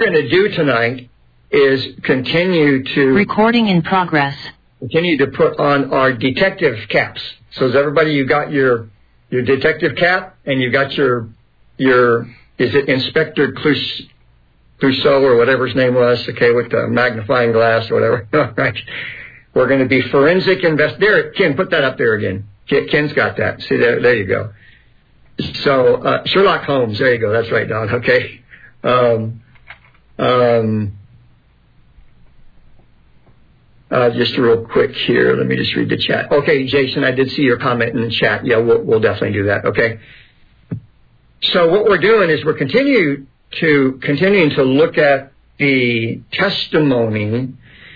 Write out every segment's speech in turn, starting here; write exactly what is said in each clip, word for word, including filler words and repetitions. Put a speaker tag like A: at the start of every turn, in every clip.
A: going to do tonight is continue to...
B: Recording in progress.
A: Continue to put on our detective caps. So is everybody, you got your your detective cap, and you got your, your is it Inspector Clouseau, Clouseau or whatever his name was, okay, with the magnifying glass or whatever. All right. We're going to be forensic invest. There, Ken, put that up there again. Ken's got that. See, there, there you go. So, uh, Sherlock Holmes, there you go. That's right, Don. Okay. Um, um, uh, just real quick here. Let me just read the chat. Okay, Jason, I did see your comment in the chat. Yeah, we'll, we'll definitely do that. Okay. So what we're doing is we're continue to, continuing to look at the testimony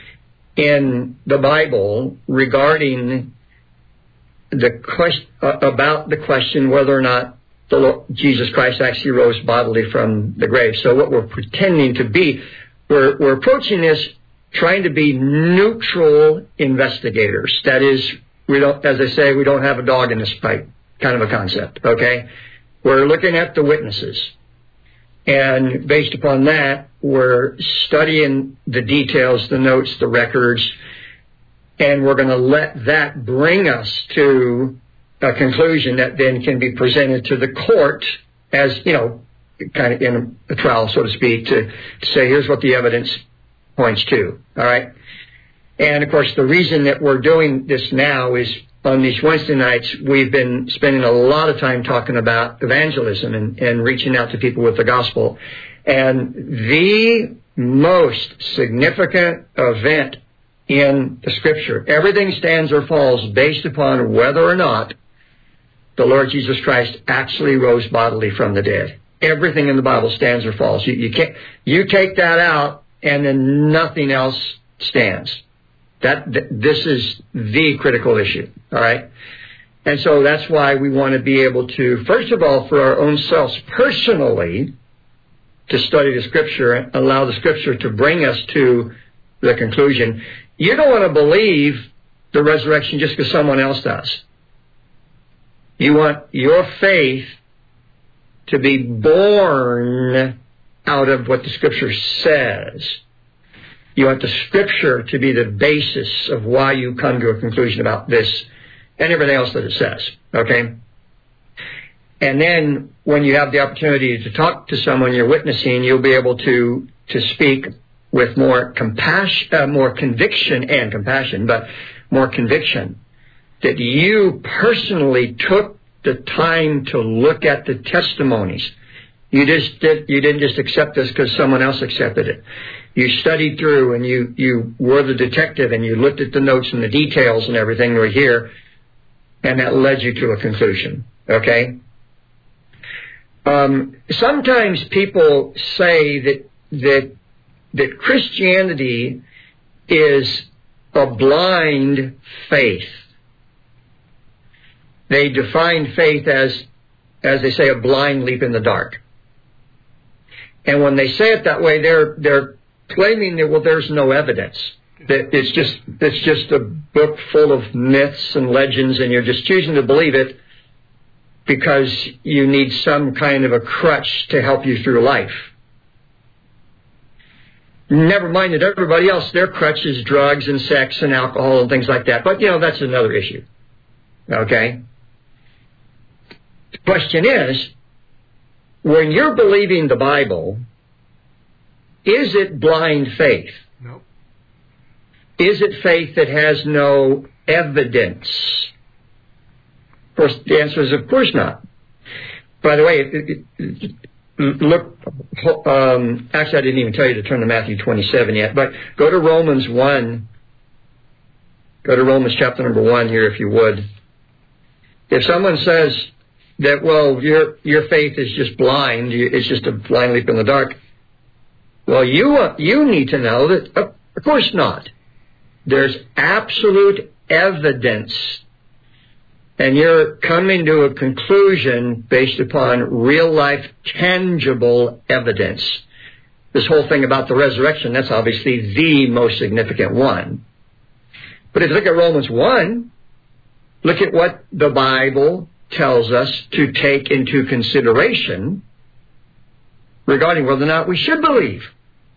A: in the Bible regarding the question, uh, about the question whether or not the Lord, Jesus Christ actually rose bodily from the grave. So what we're pretending to be, we're, we're approaching this trying to be neutral investigators. That is, we don't, as I say, we don't have a dog in this fight kind of a concept, okay? We're looking at the witnesses. And based upon that, we're studying the details, the notes, the records, and we're going to let that bring us to a conclusion that then can be presented to the court as, you know, kind of in a trial, so to speak, to, to say, here's what the evidence points to, all right? And, of course, the reason that we're doing this now is on these Wednesday nights, we've been spending a lot of time talking about evangelism and, and reaching out to people with the gospel. And the most significant event in the Scripture, everything stands or falls based upon whether or not the Lord Jesus Christ actually rose bodily from the dead. Everything in the Bible stands or falls. You, you can't, you take that out, and then nothing else stands. That, th- this is the critical issue, all right? And so that's why we want to be able to, first of all, for our own selves personally, to study the Scripture and allow the Scripture to bring us to the conclusion. You don't want to believe the resurrection just because someone else does. You want your faith to be born out of what the Scripture says. You want the Scripture to be the basis of why you come to a conclusion about this and everything else that it says, okay? And then when you have the opportunity to talk to someone you're witnessing, you'll be able to, to speak with more compassion, uh, more conviction and compassion, but more conviction that you personally took the time to look at the testimonies. You just did, you didn't just accept this because someone else accepted it. You studied through and you, you were the detective and you looked at the notes and the details and everything right here, and that led you to a conclusion, okay? Um, sometimes people say that, that, that Christianity is a blind faith. They define faith as, as they say, a blind leap in the dark. And when they say it that way, they're, they're claiming that, well, there's no evidence. That it's just, it's just a book full of myths and legends, and you're just choosing to believe it because you need some kind of a crutch to help you through life. Never mind that everybody else, their crutch is drugs and sex and alcohol and things like that. But, you know, that's another issue. Okay? The question is, when you're believing the Bible, is it blind faith?
C: No.
A: Is it faith that has no evidence? Of course, the answer is of course not. By the way, it, it, look, um, actually I didn't even tell you to turn to Matthew twenty-seven yet, but go to Romans one. Go to Romans chapter number one here if you would. If someone says that, well, your your faith is just blind, it's just a blind leap in the dark, well, you uh, you need to know that, uh, of course not. There's absolute evidence, and you're coming to a conclusion based upon real-life, tangible evidence. This whole thing about the resurrection, that's obviously the most significant one. But if you look at Romans one, look at what the Bible tells us to take into consideration regarding whether or not we should believe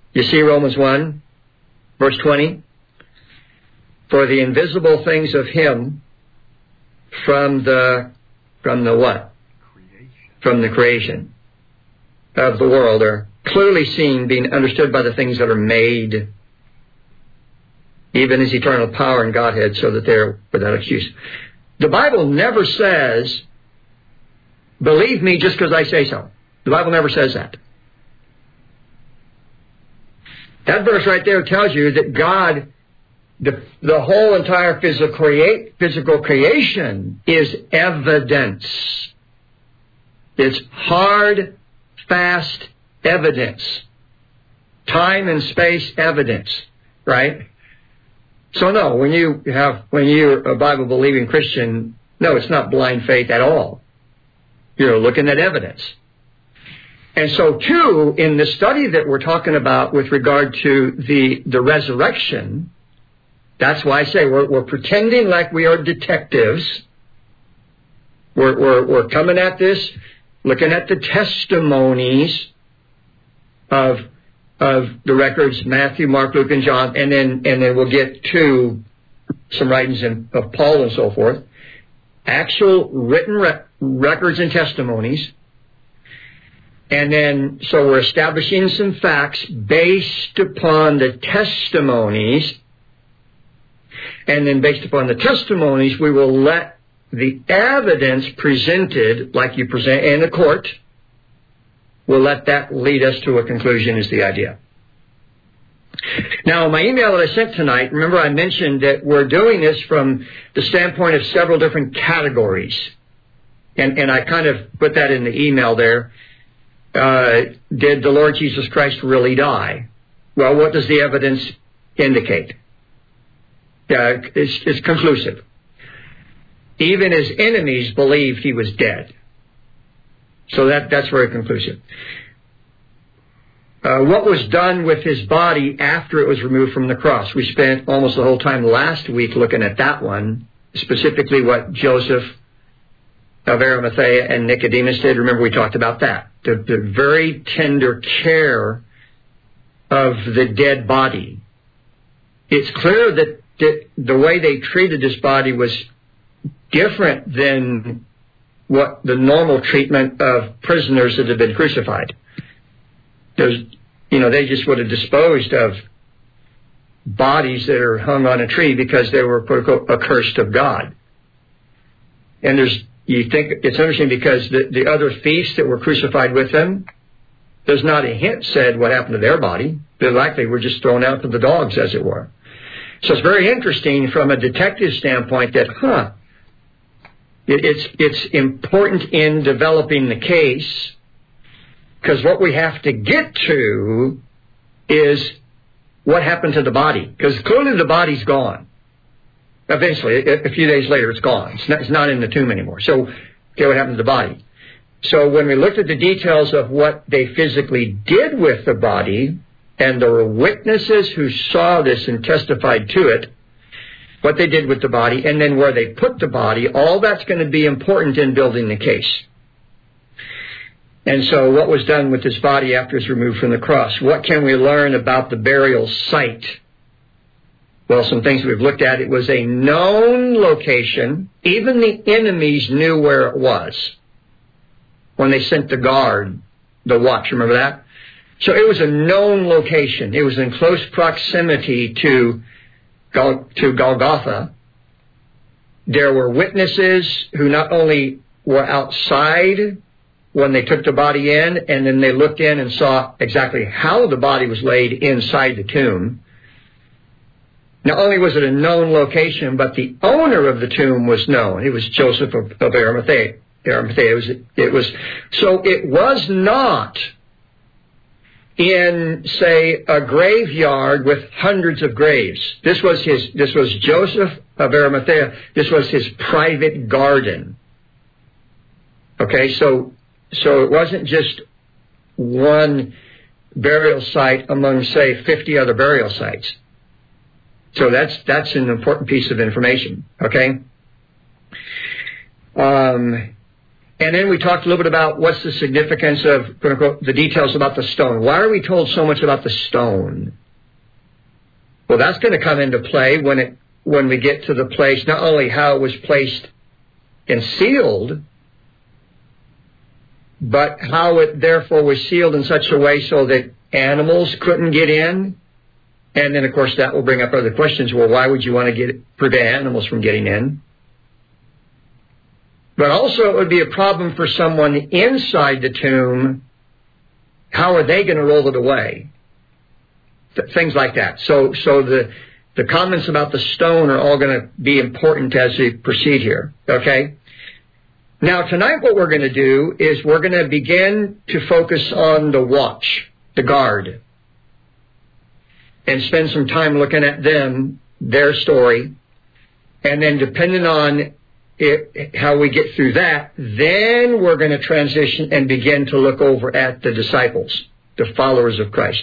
A: You see Romans one, verse twenty? For the invisible things of him from the, from the what? Creation. From the creation of the world are clearly seen, being understood by the things that are made, even his eternal power and Godhead, so that they're without excuse. The Bible never says, believe me just because I say so. The Bible never says that. That verse right there tells you that God, the, the whole entire physical, create, physical creation is evidence. It's hard, fast evidence. Time and space evidence, right? So no, when you have, when you're a Bible-believing Christian, no, it's not blind faith at all. You're looking at evidence. And so too, in the study that we're talking about with regard to the, the resurrection, that's why I say we're, we're pretending like we are detectives. We're, we're, we're coming at this, looking at the testimonies of, of the records, Matthew, Mark, Luke, and John, and then, and then we'll get to some writings in, of Paul and so forth. Actual written re- records and testimonies. And then, so we're establishing some facts based upon the testimonies. And then based upon the testimonies, we will let the evidence presented, like you present in a court, we'll let that lead us to a conclusion is the idea. Now, my email that I sent tonight, remember I mentioned that we're doing this from the standpoint of several different categories. And, and I kind of put that in the email there. Uh, did the Lord Jesus Christ really die? Well, what does the evidence indicate? Uh, it's, it's conclusive. Even his enemies believed he was dead. So that, that's very conclusive. Uh, what was done with his body after it was removed from the cross? We spent almost the whole time last week looking at that one, specifically what Joseph of Arimathea and Nicodemus did. Remember, we talked about that. The, the very tender care of the dead body. It's clear that, that the way they treated this body was different than what the normal treatment of prisoners that had been crucified. There's, you know, they just would have disposed of bodies that are hung on a tree because they were accursed of God. And there's, you think it's interesting because the, the other thieves that were crucified with them, there's not a hint said what happened to their body. They likely were just thrown out to the dogs, as it were. So it's very interesting from a detective standpoint that, huh, it, it's, it's important in developing the case, because what we have to get to is what happened to the body. Because clearly the body's gone. Eventually, a few days later, it's gone. It's not, it's not in the tomb anymore. So, okay, what happened to the body? So when we looked at the details of what they physically did with the body, and there were witnesses who saw this and testified to it, what they did with the body, and then where they put the body, all that's going to be important in building the case. And so what was done with this body after it's removed from the cross? What can we learn about the burial site? Well, some things we've looked at. It was a known location. Even the enemies knew where it was when they sent the guard, the watch. Remember that? So it was a known location. It was in close proximity to, Gol- to Golgotha. There were witnesses who not only were outside when they took the body in, and then they looked in and saw exactly how the body was laid inside the tomb. Not only was it a known location, but the owner of the tomb was known. It was Joseph of, of Arimathea. Arimathea. It was, it was, so it was not in, say, a graveyard with hundreds of graves. This was his, this was Joseph of Arimathea. This was his private garden. Okay, so, so it wasn't just one burial site among, say, fifty other burial sites. So that's that's an important piece of information, okay? Um, And then we talked a little bit about what's the significance of, quote unquote, the details about the stone. Why are we told so much about the stone? Well, that's going to come into play when it when we get to the place, not only how it was placed and sealed, but how it therefore was sealed in such a way so that animals couldn't get in. And then, of course, that will bring up other questions. Well, why would you want to get prevent animals from getting in? But also it would be a problem for someone inside the tomb. How are they going to roll it away? Th- things like that. So so the, the comments about the stone are all going to be important as we proceed here. Okay? Now, tonight what we're going to do is we're going to begin to focus on the watch, the guard, and spend some time looking at them, their story, and then depending on it, how we get through that, then we're going to transition and begin to look over at the disciples, the followers of Christ.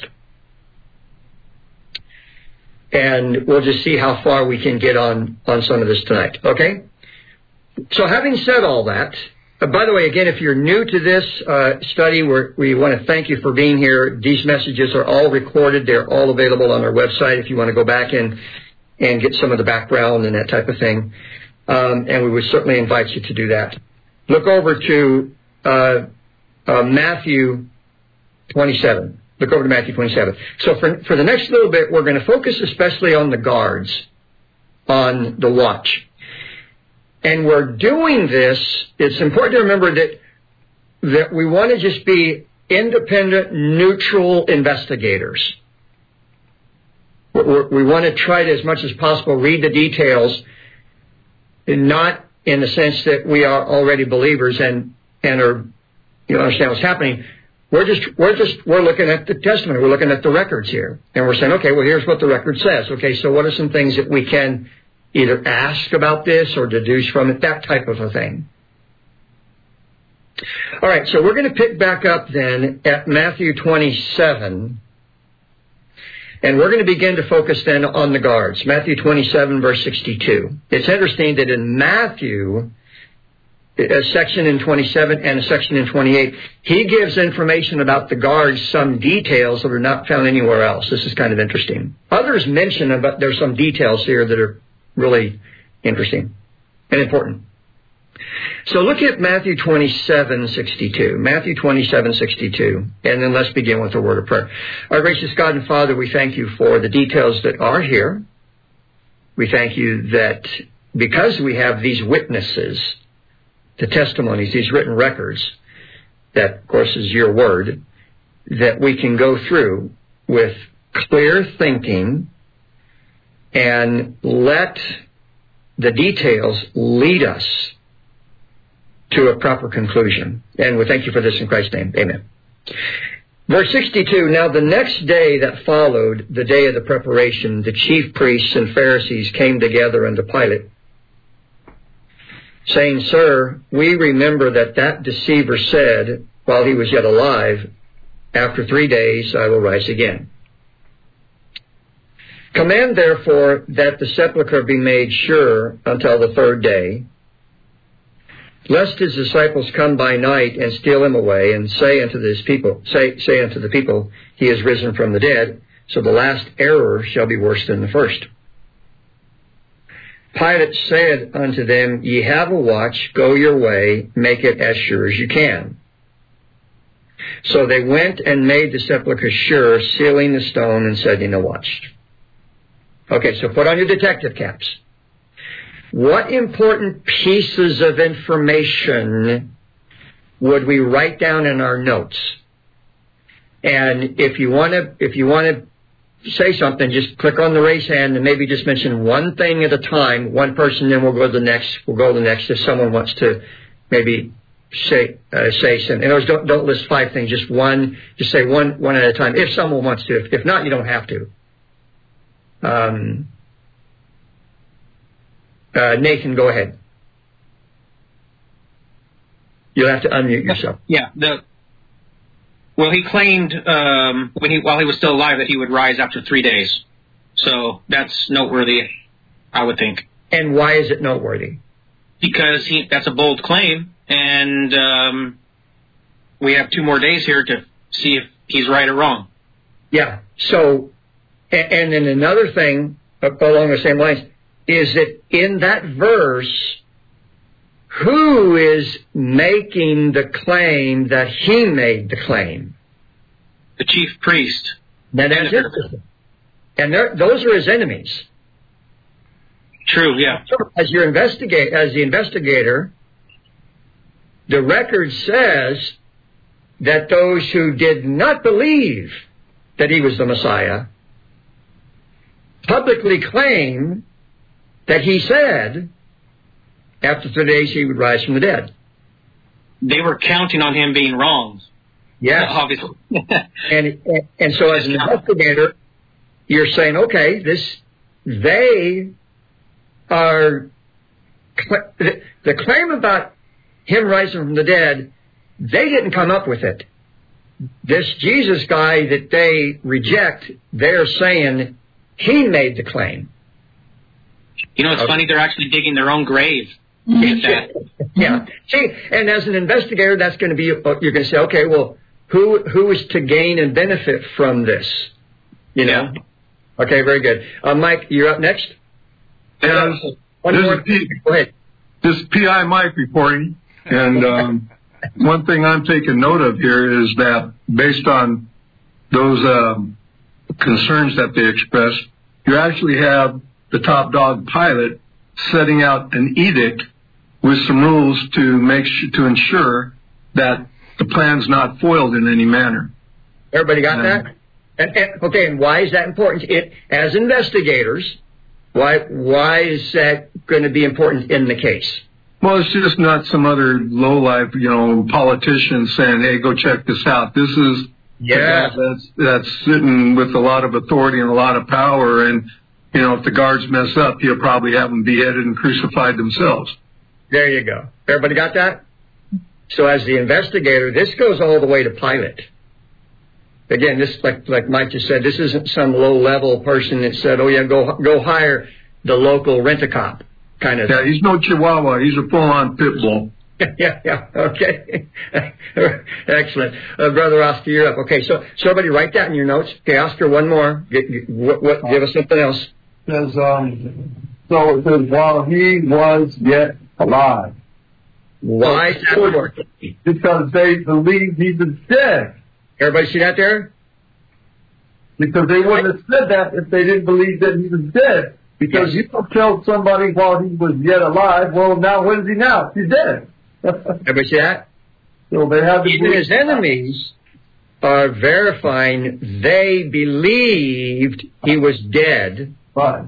A: And we'll just see how far we can get on, on some of this tonight, okay? So having said all that, uh, by the way, again, if you're new to this uh, study, we're, we want to thank you for being here. These messages are all recorded. They're all available on our website if you want to go back and, and get some of the background and that type of thing. Um, and we would certainly invite you to do that. Look over to uh, uh, Matthew twenty-seven. Look over to Matthew twenty-seven. So for, for the next little bit, we're going to focus especially on the guards, on the watch. And we're doing this, it's important to remember that, that we want to just be independent, neutral investigators. We're, we want to try to, as much as possible, read the details, and not in the sense that we are already believers and, and are, you know, understand what's happening. We're just, we're just, we're looking at the testimony. We're looking at the records here. And we're saying, okay, well, here's what the record says. Okay, so what are some things that we can either ask about this or deduce from it, that type of a thing. All right, so we're going to pick back up then at Matthew twenty-seven, and we're going to begin to focus then on the guards. Matthew twenty-seven, verse sixty-two. It's interesting that in Matthew, a section in twenty-seven and a section in twenty-eight, he gives information about the guards, some details that are not found anywhere else. This is kind of interesting. Others mention about there's some details here that are really interesting and important. So look at Matthew twenty-seven sixty-two. Matthew twenty-seven sixty-two. And then let's begin with a word of prayer. Our gracious God and Father, we thank you for the details that are here. We thank you that because we have these witnesses, the testimonies, these written records, that of course is your word, that we can go through with clear thinking and let the details lead us to a proper conclusion. And we thank you for this in Christ's name. Amen. Verse sixty-two, now the next day that followed, the day of the preparation, the chief priests and Pharisees came together unto Pilate, saying, Sir, we remember that that deceiver said, while he was yet alive, after three days I will rise again. Command, therefore, that the sepulchre be made sure until the third day, lest his disciples come by night and steal him away, and say unto this people, say, say unto the people, he is risen from the dead, so the last error shall be worse than the first. Pilate said unto them, Ye have a watch, go your way, make it as sure as you can. So they went and made the sepulchre sure, sealing the stone and setting a watch. Okay, so put on your detective caps. What important pieces of information would we write down in our notes? And if you want to, if you want to say something, just click on the raise hand and maybe just mention one thing at a time, one person, then we'll go to the next. We'll go to the next if someone wants to maybe say uh, say something. In other words, don't don't list five things, just one. Just say one one at a time. If someone wants to, if, if not, you don't have to. Um, uh, Nathan, go ahead. You'll have to unmute yourself.
B: Yeah. The well, he claimed um, when he while he was still alive that he would rise after three days. So that's noteworthy, I would think.
A: And why is it noteworthy?
B: Because he that's a bold claim, and um, we have two more days here to see if he's right or wrong.
A: Yeah. So, and, and then another thing along the same lines is that in that verse, who is making the claim that he made the claim?
B: The chief priest.
A: Now, that's interesting. And those are his enemies.
B: True, yeah.
A: As your investigate, as the investigator, the record says that those who did not believe that he was the Messiah publicly claim that he said after three days he would rise from the dead.
B: They were counting on him being wrong.
A: Yes.
B: Obviously.
A: and, and and so as an investigator, you're saying, okay, this, they are, the claim about him rising from the dead, they didn't come up with it. This Jesus guy that they reject, they're saying he made the claim.
B: You know, it's okay. Funny, they're actually digging their own grave.
A: Yeah. yeah. See, and as an investigator, that's going to be, you're going to say, okay, well, who who is to gain and benefit from this? You know? Yeah. Okay, very good. Uh, Mike, you're up next.
C: Uh,
A: One
C: this,
A: more.
C: P-
A: Go ahead.
C: This is P I Mike reporting, and um, one thing I'm taking note of here is that based on those um, concerns that they expressed, you actually have the top dog Pilate setting out an edict with some rules to make sh- to ensure that the plan's not foiled in any manner.
A: Everybody got
C: and,
A: that? And, and, okay, and why is that important? It, as investigators, why why is that going to be important in the case?
C: Well, it's just not some other lowlife, you know, politician saying, "Hey, go check this out." This is
A: yeah,
C: that's that's sitting with a lot of authority and a lot of power, and you know, if the guards mess up, he'll probably have them beheaded and crucified themselves.
A: There you go. Everybody got that? So as the investigator, this goes all the way to Pilate. Again, this, like like Mike just said, this isn't some low-level person that said, oh, yeah, go go hire the local rent-a-cop kind of
C: Yeah,
A: thing.
C: he's no chihuahua. He's a full-on pit bull.
A: yeah, yeah, okay. Excellent. Uh, Brother Oscar, you're up. Okay, so, so everybody write that in your notes. Okay, Oscar, one more. Get, get, what, what, give us something else.
D: It says, um, so it says, while he was yet alive.
A: Why is that important?
D: Because they believe he was dead.
A: Everybody see that there?
D: Because they wouldn't have said that if they didn't believe that he was dead. Because
A: yes.
D: you don't kill somebody while he was yet alive. Well, now what is he now? He's dead.
A: Everybody see that?
D: So they have to
A: Even his enemies are verifying they believed he was dead.
D: Right.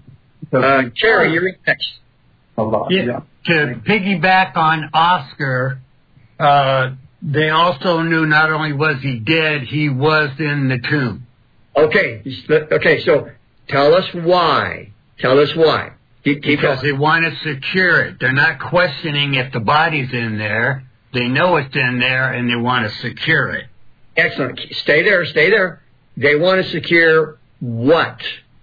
A: Uh, Cherry, you're next.
D: Yeah.
E: Yeah. To piggyback on Oscar, uh, they also knew not only was he dead, he was in the tomb.
A: Okay, okay. So tell us why. Tell us why. Keep, keep
E: because
A: going.
E: they want to secure it. They're not questioning if the body's in there. They know it's in there, and they want to secure it.
A: Excellent. Stay there. Stay there. They want to secure what?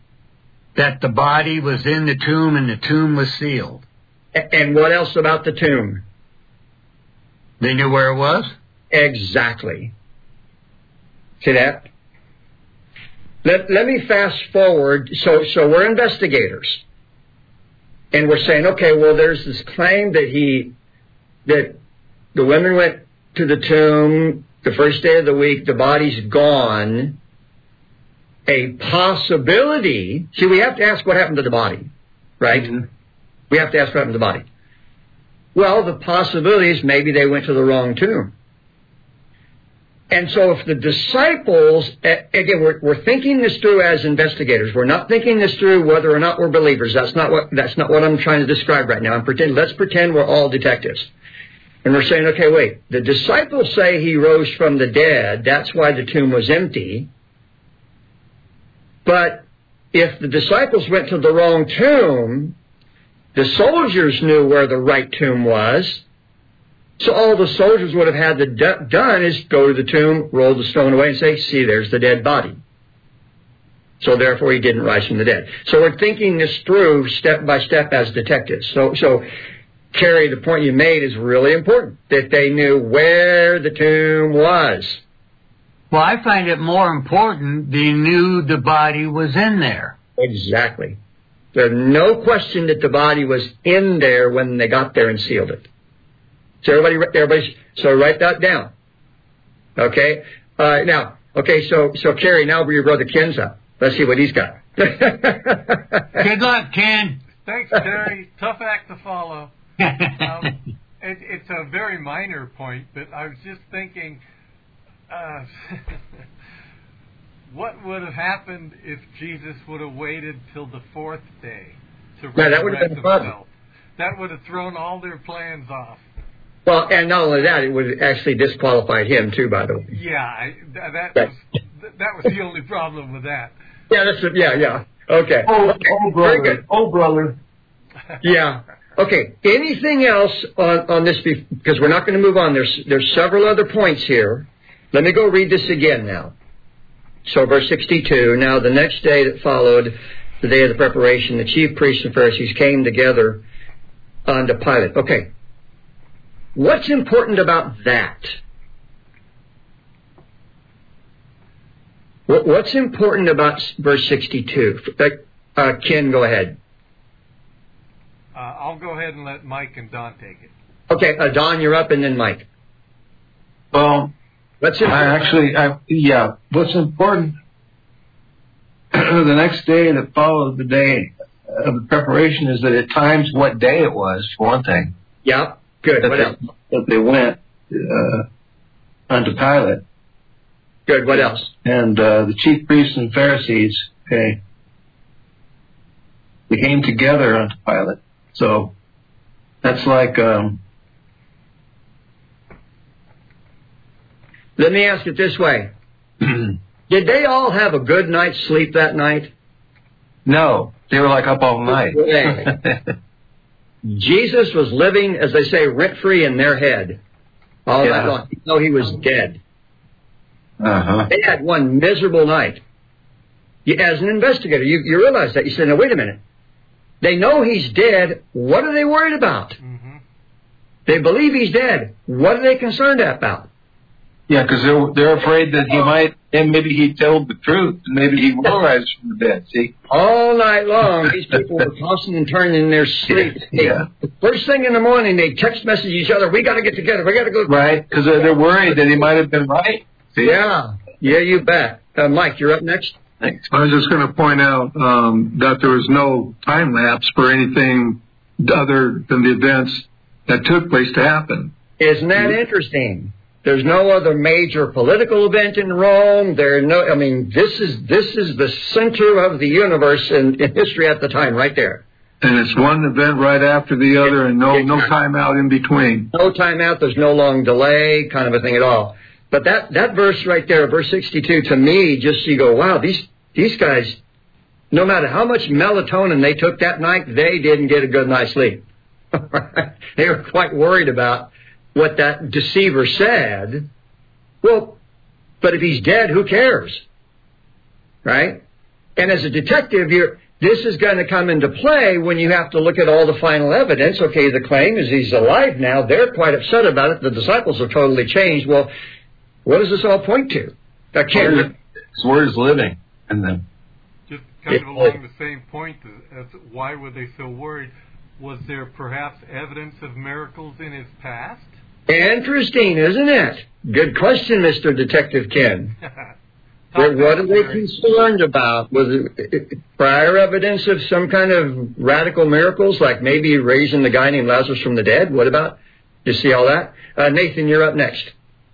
E: That the body was in the tomb, and the tomb was sealed.
A: And what else about the tomb?
E: They knew where it was?
A: Exactly. See that? Let, let me fast forward. So, so we're investigators. And we're saying, okay, well, there's this claim that he, that the women went to the tomb the first day of the week, the body's gone. A possibility. See, we have to ask what happened to the body, right? Mm-hmm. We have to ask what happened to the body. Well, the possibility is maybe they went to the wrong tomb. And so if the disciples, again, we're, we're thinking this through as investigators. We're not thinking this through whether or not we're believers. That's not what, that's not what I'm trying to describe right now. I'm pretending, let's pretend we're all detectives. And we're saying, okay, wait, the disciples say he rose from the dead. That's why the tomb was empty. But if the disciples went to the wrong tomb, the soldiers knew where the right tomb was. So all the soldiers would have had to do, done is go to the tomb, roll the stone away, and say, see, there's the dead body. So therefore, he didn't rise from the dead. So we're thinking this through step by step as detectives. So, so Carrie, the point you made is really important, that they knew where the tomb was.
E: Well, I find it more important they knew the body was in there.
A: Exactly. There's no question that the body was in there when they got there and sealed it. So everybody, everybody, so write that down. Okay? Uh, now, okay, so, so Carrie, now your brother Ken's up. Let's see what he's got.
E: Good luck, Ken.
F: Thanks, Terry. Tough act to follow. Um, it, it's a very minor point, but I was just thinking, uh, what would have happened if Jesus would have waited till the fourth day to
A: yeah, that would have been fun.
F: himself? That would have thrown all their plans off.
A: Well, and not only that, it would have actually disqualified him too, by the way.
F: Yeah, I, that was that was the only problem with that.
A: Yeah, that's yeah, yeah. Okay.
D: Oh,
A: okay.
D: oh
A: Very
D: brother.
A: good.
D: Oh, brother.
A: Yeah. Okay. Anything else on, on this? Because we're not going to move on. There's there's several other points here. Let me go read this again now. So verse sixty-two. Now the next day that followed, the day of the preparation, the chief priests and Pharisees came together unto Pilate. Okay. What's important about that? What's important about verse sixty-two? Uh, Ken, go ahead.
F: Uh, I'll go ahead and let Mike and Don take it.
A: Okay, uh, Don, you're up, and then Mike.
C: Well,
A: What's important?
C: I actually, I, yeah, what's important, the next day that followed the day of the preparation is that it times what day it was, for one thing.
A: Yeah, good.
C: That
A: What
C: they,
A: else?
C: that they went uh, unto Pilate.
A: Good. What else?
C: And uh, the chief priests and Pharisees, okay, they came together unto Pilate. So that's like, um,
A: let me ask it this way. Did they all have a good night's sleep that night?
C: no, they were like up all night.
A: Jesus was living, as they say, rent-free in their head all
C: Yeah.
A: night long. Even though he was dead.
C: Uh-huh.
A: They had one miserable night. You, as an investigator, you, you realize that. You say, now, wait a minute. They know he's dead. What are they worried about?
F: Mm-hmm.
A: They believe he's dead. What are they concerned about?
C: Yeah, because they're, they're afraid that he might, and maybe he told the truth, and maybe he will rise from the dead, see?
A: All night long, these people were tossing and turning in their sleep.
C: Yeah.
A: The first thing in the morning, they text message each other, we got to get together, we got to go.
C: Right, because they're, they're worried that he might have been right. See?
A: Yeah, yeah, you bet. Uh, Mike, you're up next.
C: Thanks. I was just going to point out um, that there was no time lapse for anything other than the events that took place to happen.
A: Isn't that interesting? There's no other major political event in Rome. There no, I mean, this is this is the center of the universe in, in history at the time, right there.
C: And it's one event right after the other, and no no time out in between.
A: No time out. There's no long delay, kind of a thing at all. But that, that verse right there, verse sixty-two, to me, just you go, wow, these these guys, no matter how much melatonin they took that night, they didn't get a good night's sleep. They were quite worried about what that deceiver said. Well, but if he's dead, who cares? Right? And as a detective, you're, this is going to come into play when you have to look at all the final evidence. Okay, the claim is he's alive now. They're quite upset about it. The disciples have totally changed. Well, what does this all point to? I can't.
C: His word is living in them.
F: Just kind of along the same point as, as why were they so worried? Was there perhaps evidence of miracles in his past?
A: Interesting, isn't it? Good question, Mister Detective Ken. What are they concerned about? Was it prior evidence of some kind of radical miracles, like maybe raising the guy named Lazarus from the dead? What about? You see all that? Uh, Nathan, you're up next.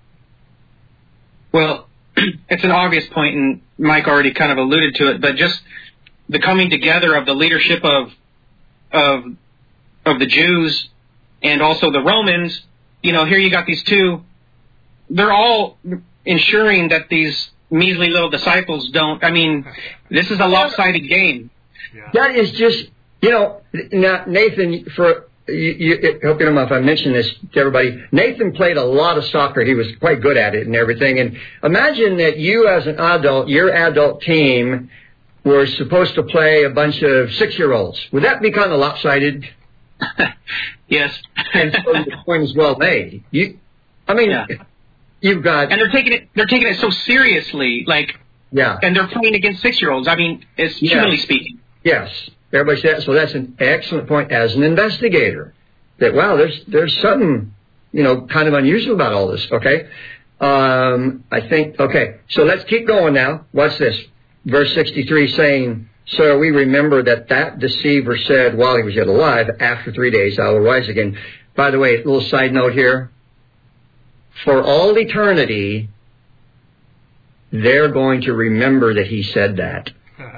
B: Well, it's an obvious point, and Mike already kind of alluded to it, but just the coming together of the leadership of of of the Jews and also the Romans. You know, here you got these two. They're all ensuring that these measly little disciples don't. I mean, this is a lopsided game.
F: Yeah.
A: That is just, you know, now, Nathan, for you, you, I hope you don't mind if I mention this to everybody. Nathan played a lot of soccer. He was quite good at it and everything. And imagine that you as an adult, your adult team, were supposed to play a bunch of six-year-olds. Would that be kind of lopsided?
B: Yes.
A: And so the point is well made. You, I mean, yeah. you've got,
B: and they're taking it. They're taking it so seriously, like,
A: yeah.
B: And they're playing against six-year-olds. I mean, it's
A: yes.
B: humanly speaking.
A: Yes, everybody says so. That's an excellent point as an investigator. That wow, there's there's something, you know, kind of unusual about all this. Okay, um, I think okay. So let's keep going now. What's this? Verse sixty-three saying, "So we remember that that deceiver said while he was yet alive, after three days I will rise again." By the way, a little side note here. For all eternity, they're going to remember that he said that.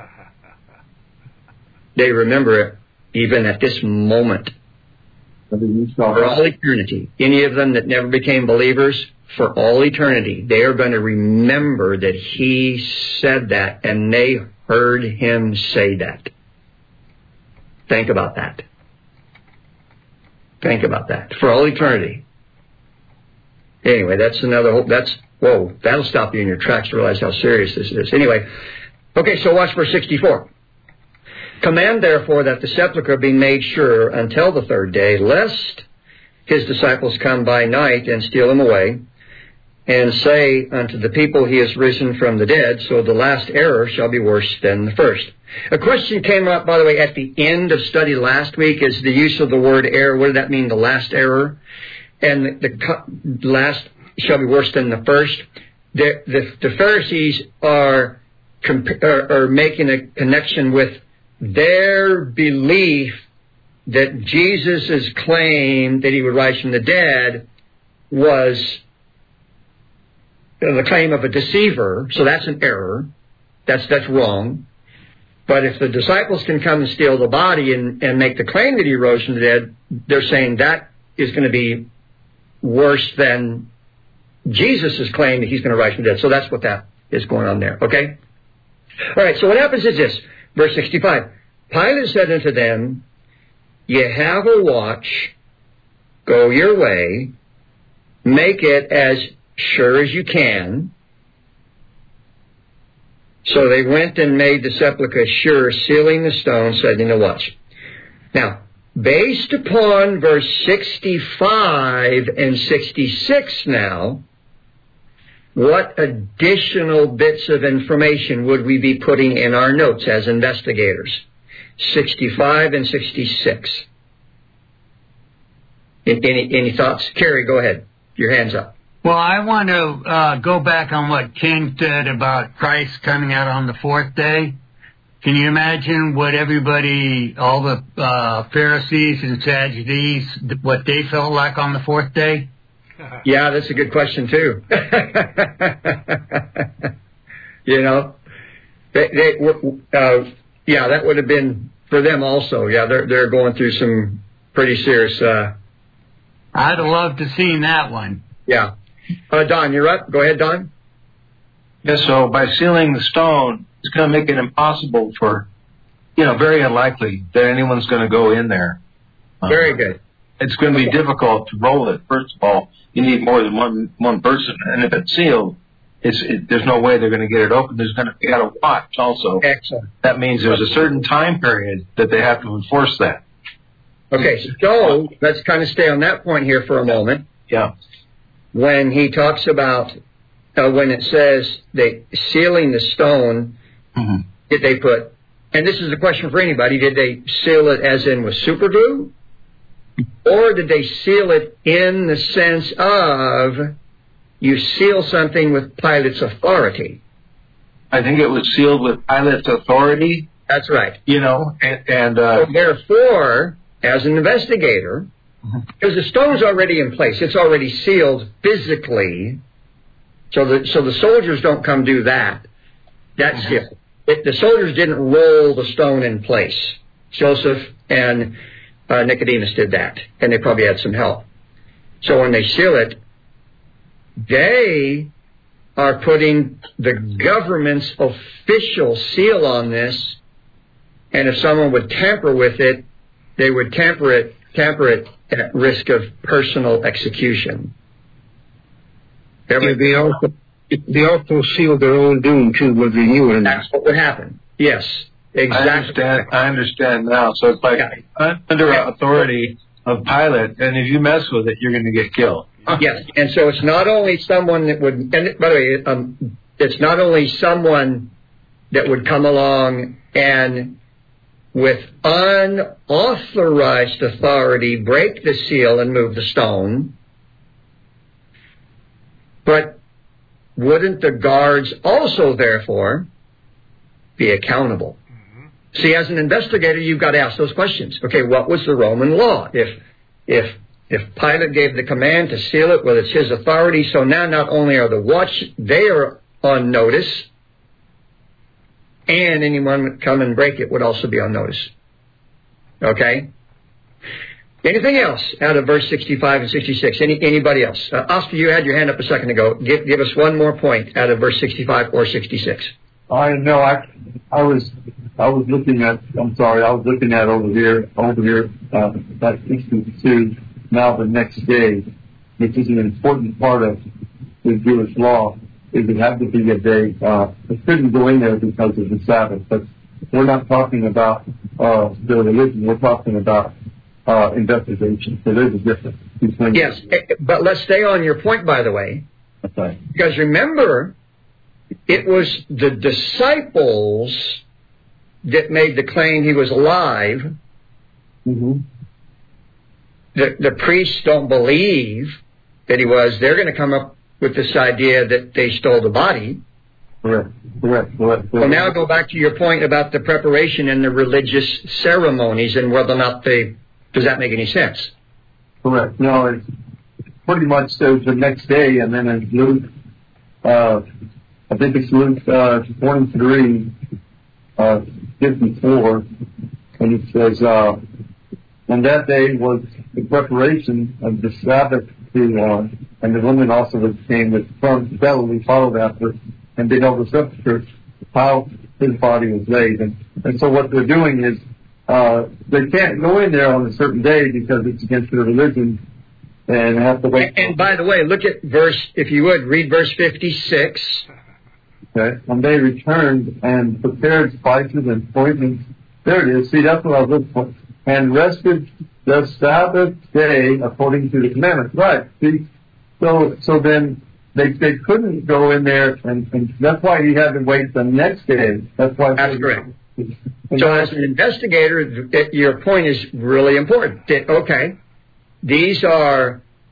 A: They remember it even at this moment. For all eternity. Any of them that never became believers, for all eternity, they are going to remember that he said that and they heard him say that. Think about that. Think about that. For all eternity. Anyway, that's another, that's, whoa, that'll stop you in your tracks to realize how serious this is. Anyway, okay, so watch verse sixty-four. Command therefore that the sepulchre be made sure until the third day, lest his disciples come by night and steal him away, and say unto the people, he is risen from the dead, so the last error shall be worse than the first. A question came up, by the way, at the end of study last week, is the use of the word error. What did that mean, the last error? And the, the last shall be worse than the first. The, the, the Pharisees are, comp- are, are making a connection with their belief that Jesus' claim that he would rise from the dead was the claim of a deceiver, so that's an error. That's that's wrong. But if the disciples can come and steal the body and, and make the claim that he rose from the dead, they're saying that is going to be worse than Jesus' claim that he's going to rise from the dead. So that's what that is going on there, okay? All right, so what happens is this. Verse sixty-five, Pilate said unto them, ye have a watch, go your way, make it as sure as you can. So they went and made the sepulchre sure, sealing the stone, setting the watch. Now, based upon verse sixty-five and sixty-six now, what additional bits of information would we be putting in our notes as investigators? sixty-five and sixty-six. Any, any thoughts? Carrie, go ahead. Your hand's up.
E: Well, I want to uh, go back on what King said about Christ coming out on the fourth day. Can you imagine what everybody, all the uh, Pharisees and Sadducees, what they felt like on the fourth day?
A: Yeah, that's a good question too. You know, they, they, uh, yeah, that would have been for them also. Yeah, they're they're going through some pretty serious. Uh,
E: I'd have loved to seen that one.
A: Yeah, uh, Don, you're up. Go ahead, Don.
C: Yes. So by sealing the stone, it's going to make it impossible for, you know, very unlikely that anyone's going to go in there.
A: Very good.
C: It's going to be difficult to roll it. First of all, you need more than one one person, and if it's sealed, it's it, there's no way they're going to get it open. There's going to be got to watch also.
A: Excellent.
C: That means there's a certain time period that they have to enforce that.
A: Okay, so let's kind of stay on that point here for a moment.
C: Yeah.
A: When he talks about uh, when it says they sealing the stone, mm-hmm. did they put? And this is a question for anybody. Did they seal it as in with super glue? Or did they seal it in the sense of you seal something with Pilate's authority?
C: I think it was sealed with Pilate's authority.
A: That's right.
C: You know, and, and uh,
A: so therefore, as an investigator, mm-hmm. because the stone's already in place, it's already sealed physically, so the so the soldiers don't come do that. That's mm-hmm. sealed. It, the soldiers didn't roll the stone in place. Joseph and Uh, Nicodemus did that, and they probably had some help. So when they seal it, they are putting the government's official seal on this, and if someone would tamper with it, they would tamper it, tamper it at risk of personal execution.
G: Yeah, they also they also sealed their own doom too, whether they knew it or not.
A: That's what would happen. Yes. Exactly.
C: I understand. I understand now. So it's like yeah. under authority,
D: of Pilate, and if you mess with it, you're going to get killed.
A: Yes, and so it's not only someone that would, and by the way, um, it's not only someone that would come along and with unauthorized authority break the seal and move the stone, but wouldn't the guards also, therefore, be accountable? Mm-hmm. See, as an investigator, you've got to ask those questions. Okay, what was the Roman law? If if if Pilate gave the command to seal it, well, it's his authority, so now not only are the watch, they are on notice, and anyone would come and break it would also be on notice. Okay? Anything else out of verse sixty-five and sixty-six? Any, anybody else? Uh, Oscar, you had your hand up a second ago. Give, give us one more point out of verse sixty-five or sixty-six.
D: I know. I I was I was looking at. I'm sorry. I was looking at over here over here uh, that sixty-two. Now the next day, which is an important part of the Jewish law, is it had to be a day. Uh, it couldn't go in there because of the Sabbath. But we're not talking about uh, the religion. We're talking about Uh, investigation. So there's a difference between.
A: Yes, but let's stay on your point, by the way.
D: Okay.
A: Because remember, it was the disciples that made the claim he was alive.
D: Mm-hmm.
A: The, the priests don't believe that he was. They're going to come up with this idea that they stole the body.
D: Correct. Correct. Correct.
A: Well, now go back to your point about the preparation and the religious ceremonies and whether or not they. Does that make any sense?
D: Correct. No, it's pretty much says the next day, and then in Luke, uh, I think it's Luke uh, twenty-three, uh, fifty-four, and it says, uh, and that day was the preparation of the Sabbath to, uh, and the woman also that came with from Galilee followed after, and they know the sepulchre, how his body was laid. And, and so what they're doing is, Uh, they can't go in there on a certain day because it's against their religion and have to wait.
A: And, and by the way, look at verse, if you would, read verse fifty-six.
D: Okay. And they returned and prepared spices and ointments. There it is. See, that's what I was looking for. And rested the Sabbath day according to the commandments. Right. See, so, so then they, they couldn't go in there and, and that's why he had to wait the next day. That's why.
A: That's correct. So as an investigator, your point is really important. That, okay, these are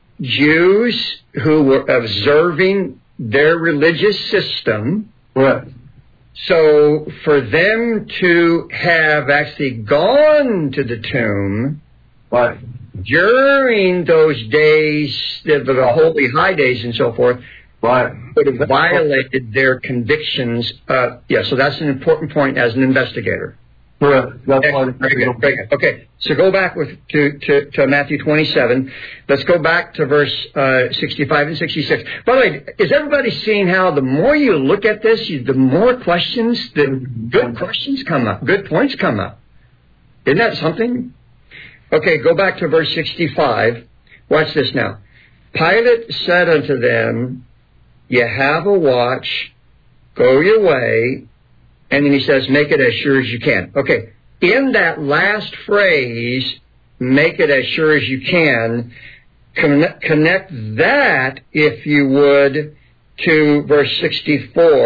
A: Jews who were observing their religious system.
D: Right.
A: So for them to have actually gone to the tomb
D: right.
A: during those days, the, the holy high days and so forth,
D: right.
A: would have violated their convictions. Uh, yeah, so that's an important point as an investigator.
D: Correct. That's why.
A: Very good. Very good. Okay, so go back with to, to, to Matthew twenty-seven. Let's go back to verse uh, sixty-five and sixty-six. By the way, is everybody seeing how the more you look at this, you, the more questions, the good questions come up, good points come up? Isn't that something? Okay, go back to verse sixty-five. Watch this now. Pilate said unto them, you have a watch, go your way, and then he says, make it as sure as you can. Okay, in that last phrase, make it as sure as you can, connect, connect that, if you would, to verse sixty-four.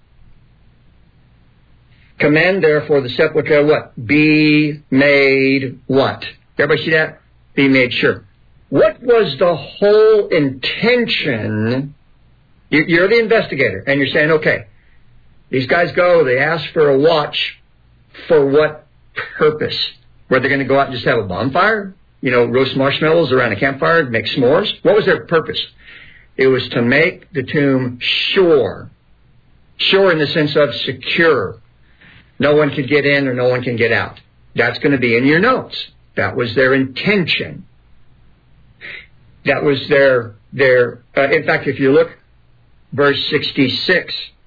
A: Command therefore the sepulchre, what? Be made what? Everybody see that? Be made sure. What was the whole intention? You're the investigator, and you're saying, okay, these guys go, they ask for a watch. For what purpose? Were they going to go out and just have a bonfire? You know, roast marshmallows around a campfire, make s'mores? What was their purpose? It was to make the tomb sure. Sure in the sense of secure. No one could get in or no one can get out. That's going to be in your notes. That was their intention. That was their, their uh, in fact, if you look, verse sixty-six.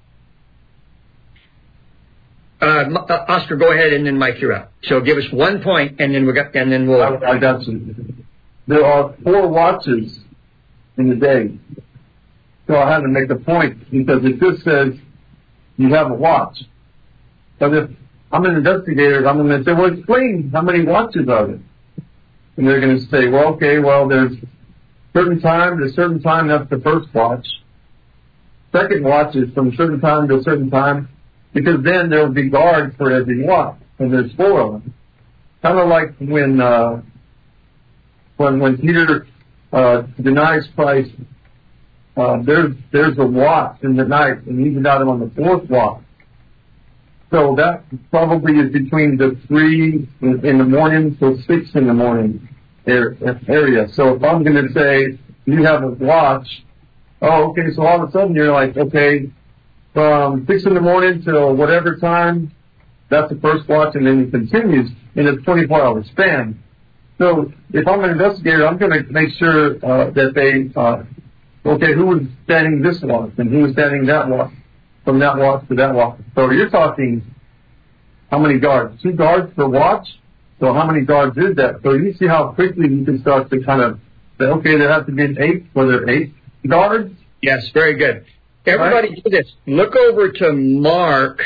A: Uh, Oscar, go ahead, and then Mike, you're up. So give us one point, and then we got, and then we'll.
D: I, I got some. There are four watches in the day, so I had to make a point because it just says you have a watch. But if I'm an investigator, I'm going to say, well, explain how many watches are there. and they're going to say, well, okay, well, there's certain time to certain time, that's the first watch. Second watch is from certain time to a certain time, because then there will be guards for every watch, and there's four of them. Kind of like when uh, when when Peter uh, denies Christ, uh, there's there's a watch in the night, and he denied him on the fourth watch. So that probably is between the three in, in the morning till six in the morning area. So if I'm going to say you have a watch, oh, okay, so all of a sudden you're like, okay, from six in the morning till whatever time, that's the first watch, and then it continues in a twenty-four hour span. So if I'm an investigator, I'm going to make sure uh, that they, uh, okay, who was standing this watch and who was standing that watch, from that watch to that watch. So you're talking how many guards? Two guards per watch? So how many guards is that? So you see how quickly you can start to kind of say, okay, there has to be an eight, whether eight guards.
A: Yes, very good. Everybody
D: Right.
A: do this. Look over to Mark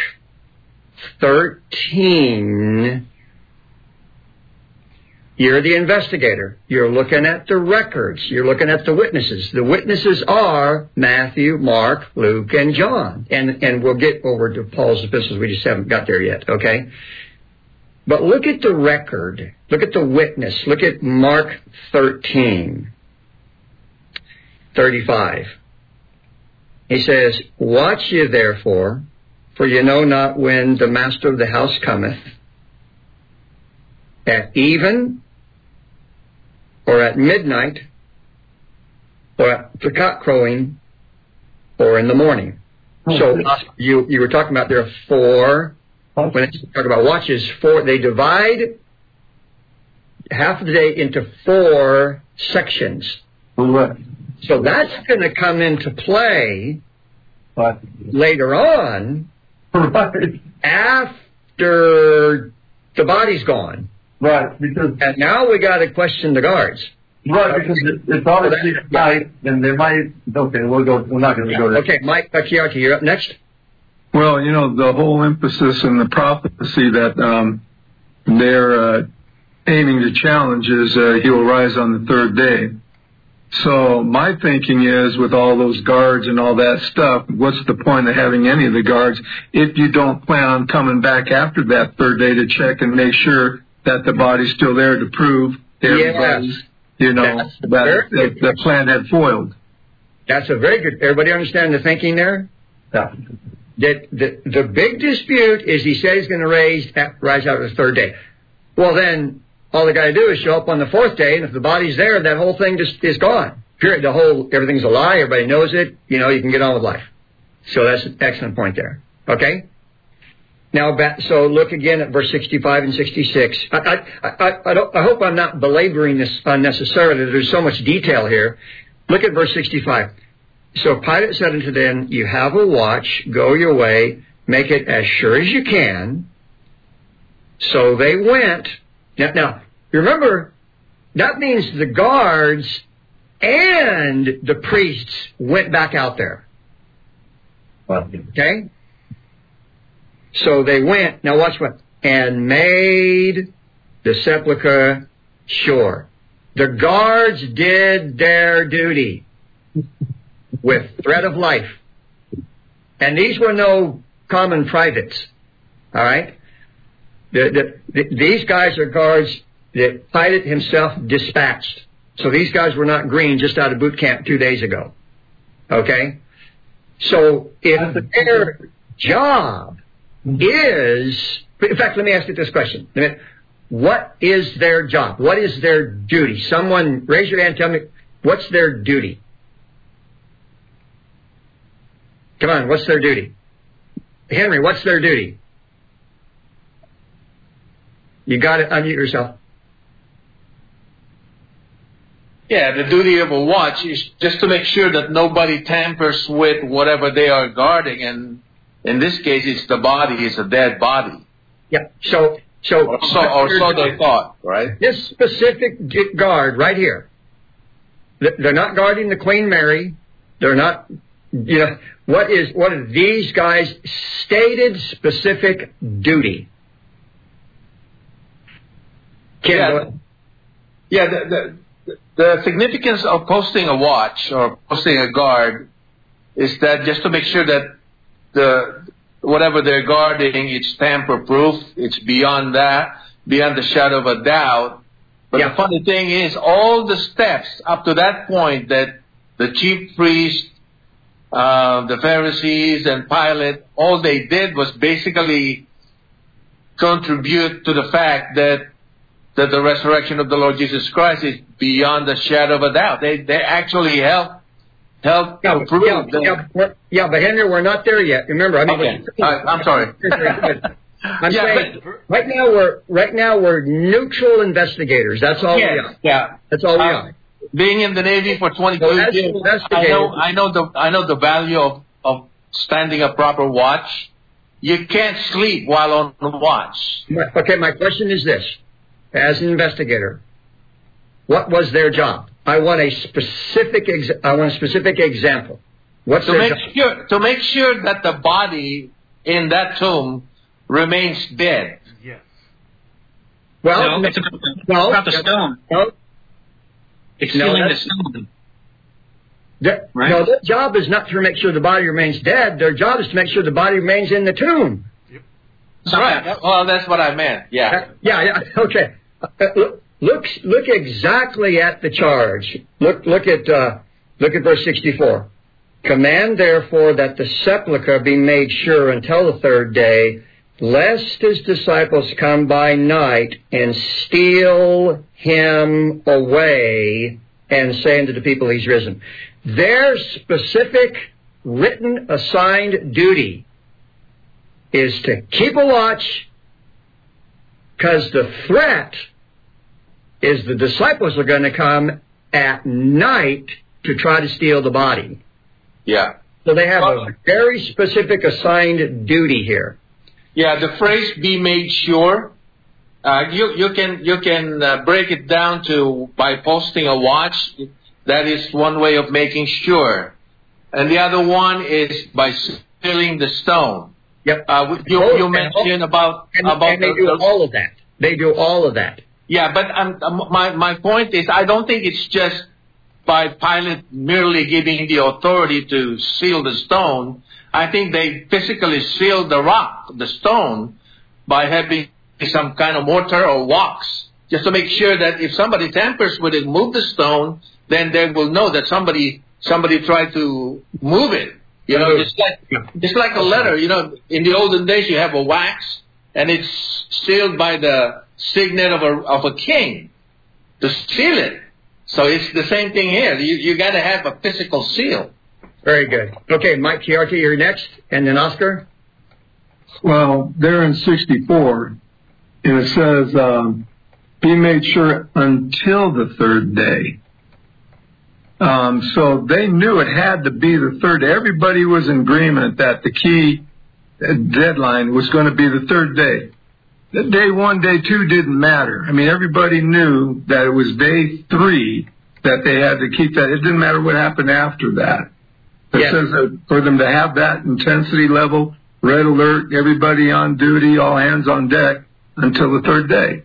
A: thirteen. You're the investigator. You're looking at the records. You're looking at the witnesses. The witnesses are Matthew, Mark, Luke, and John. And and we'll get over to Paul's epistles. We just haven't got there yet, okay? But look at the record. Look at the witness. Look at Mark thirteen, thirty-five. He says, watch ye therefore, for you know not when the master of the house cometh, at even, or at midnight, or at the cock crowing, or in the morning. So you you were talking about there are four, when it's talking about watches, four, they divide half of the day into four sections.
D: Correct.
A: So that's going to come into play
D: Right.
A: later on
D: Right.
A: after the body's gone.
D: Right. Because
A: And now we got to question the guards.
D: right because it, it's obviously at night, and they might. Okay, we'll go. We're not going to go there.
A: Okay, Mike Chiarti, you're up next.
C: Well, you know, the whole emphasis in the prophecy that um, they're uh, aiming to challenge is uh, he will rise on the third day. So my thinking is, with all those guards and all that stuff, what's the point of having any of the guards if you don't plan on coming back after that third day to check and make sure that the body's still there to prove to everybody,
A: Yes.
C: you know,
A: That's
C: that
A: very
C: the,
A: good.
C: the plan had foiled.
A: That's a very good. Everybody understand the thinking there?
D: Yeah.
A: That the, the big dispute is he said he's going to raise, rise out of the third day. Well, then all they got to do is show up on the fourth day, and if the body's there, that whole thing just is gone. Period. The whole, everything's a lie. Everybody knows it. You know, you can get on with life. So that's an excellent point there. Okay? Now, back, so look again at verse sixty-five and sixty-six. I, I, I, I, don't, I hope I'm not belaboring this unnecessarily. There's so much detail here. Look at verse sixty-five. So Pilate said unto them, you have a watch, go your way, make it as sure as you can. So they went. Now, now remember, that means the guards and the priests went back out there. Okay? So they went, now watch what, and made the sepulchre sure. The guards did their duty with threat of life. And these were no common privates. All right? The, the, the, these guys are guards that Pilate himself dispatched. So these guys were not green just out of boot camp two days ago. Okay? So if their job is, in fact, let me ask you this question. What is their job? What is their duty? Someone, raise your hand and tell me, what's their duty? Come on, what's their duty? Henry, what's their duty? You got to unmute yourself.
H: Yeah, the duty of a watch is just to make sure that nobody tampers with whatever they are guarding, and in this case, it's the body, it's a dead body.
A: Yeah. So, so,
H: or so, or so they thought, right?
A: This specific guard right here, they're not guarding the Queen Mary. They're not, you know, what is what are these guys' stated specific duty? Ken,
H: Yeah. Yeah, the, the, the significance of posting a watch or posting a guard is that just to make sure that the whatever they're guarding, it's tamper-proof, it's beyond that, beyond the shadow of a doubt. But yeah. the funny thing is, all the steps up to that point that the chief priest, uh, the Pharisees, and Pilate, all they did was basically contribute to the fact that that the resurrection of the Lord Jesus Christ is beyond the shadow of a doubt. They they actually help help
A: yeah,
H: prove
A: yeah,
H: that.
A: Yeah, yeah, but Henry, we're not there yet. Remember, I mean,
H: okay. uh, I'm sorry.
A: I'm
H: yeah,
A: saying
H: but,
A: right now we're right now we're neutral investigators. That's all
H: yes,
A: we are.
H: Yeah,
A: that's all we
H: uh,
A: are.
H: Being in the Navy for twenty-two
A: so
H: years, I know I know the I know the value of of standing a proper watch. You can't sleep while on the watch.
A: Okay, my question is this. As an investigator, what was their job? I want a specific ex- I want a specific example. What's
H: to
A: their
H: make
A: job?
H: sure to make sure that the body in that tomb remains dead.
F: Yes.
A: Well,
B: no, it's about the,
A: no,
B: about the stone.
A: No,
B: it's
A: no,
B: sealing the stone.
A: Their,
B: right?
A: No, their job is not to make sure the body remains dead. Their job is to make sure the body remains in the tomb.
F: Yep.
H: Right. Well, that's what I meant. Yeah.
A: Uh, yeah. Yeah. Okay. Uh, look, look, look exactly at the charge. Look, look at, uh, look at verse sixty-four. Command therefore that the sepulchre be made sure until the third day, lest his disciples come by night and steal him away and say unto the people, he's risen. Their specific written assigned duty is to keep a watch, because the threat is the disciples are going to come at night to try to steal the body.
H: Yeah.
A: So they have a very specific assigned duty here.
H: Yeah, the phrase "be made sure," uh, you you can you can uh, break it down to by posting a watch. That is one way of making sure, and the other one is by sealing the stone.
A: Yep.
H: Uh, you
A: oh,
H: you mentioned about
A: and,
H: about
A: and they
H: the,
A: do
H: the,
A: all of that. They do all of that.
H: Yeah, but um, my my point is, I don't think it's just by Pilate merely giving the authority to seal the stone. I think they physically sealed the rock, the stone, by having some kind of mortar or wax, just to make sure that if somebody tampers with it, move the stone, then they will know that somebody somebody tried to move it. You know, just like just like a letter. You know, in the olden days, you have a wax, and it's sealed by the signet of a of a king to seal it. So it's the same thing here. You you got to have a physical seal.
A: Very good. Okay, Mike Chiarte, you're next, and then Oscar.
C: Well, there in sixty-four, and it says, um, "Be made sure until the third day." Um, so they knew it had to be the third day. Everybody was in agreement that the key deadline was going to be the third day. Day one, day two didn't matter. I mean, everybody knew that it was day three that they had to keep that. It didn't matter what happened after that. It
A: yes.
C: says that for them to have that intensity level, red alert, everybody on duty, all hands on deck until the third day.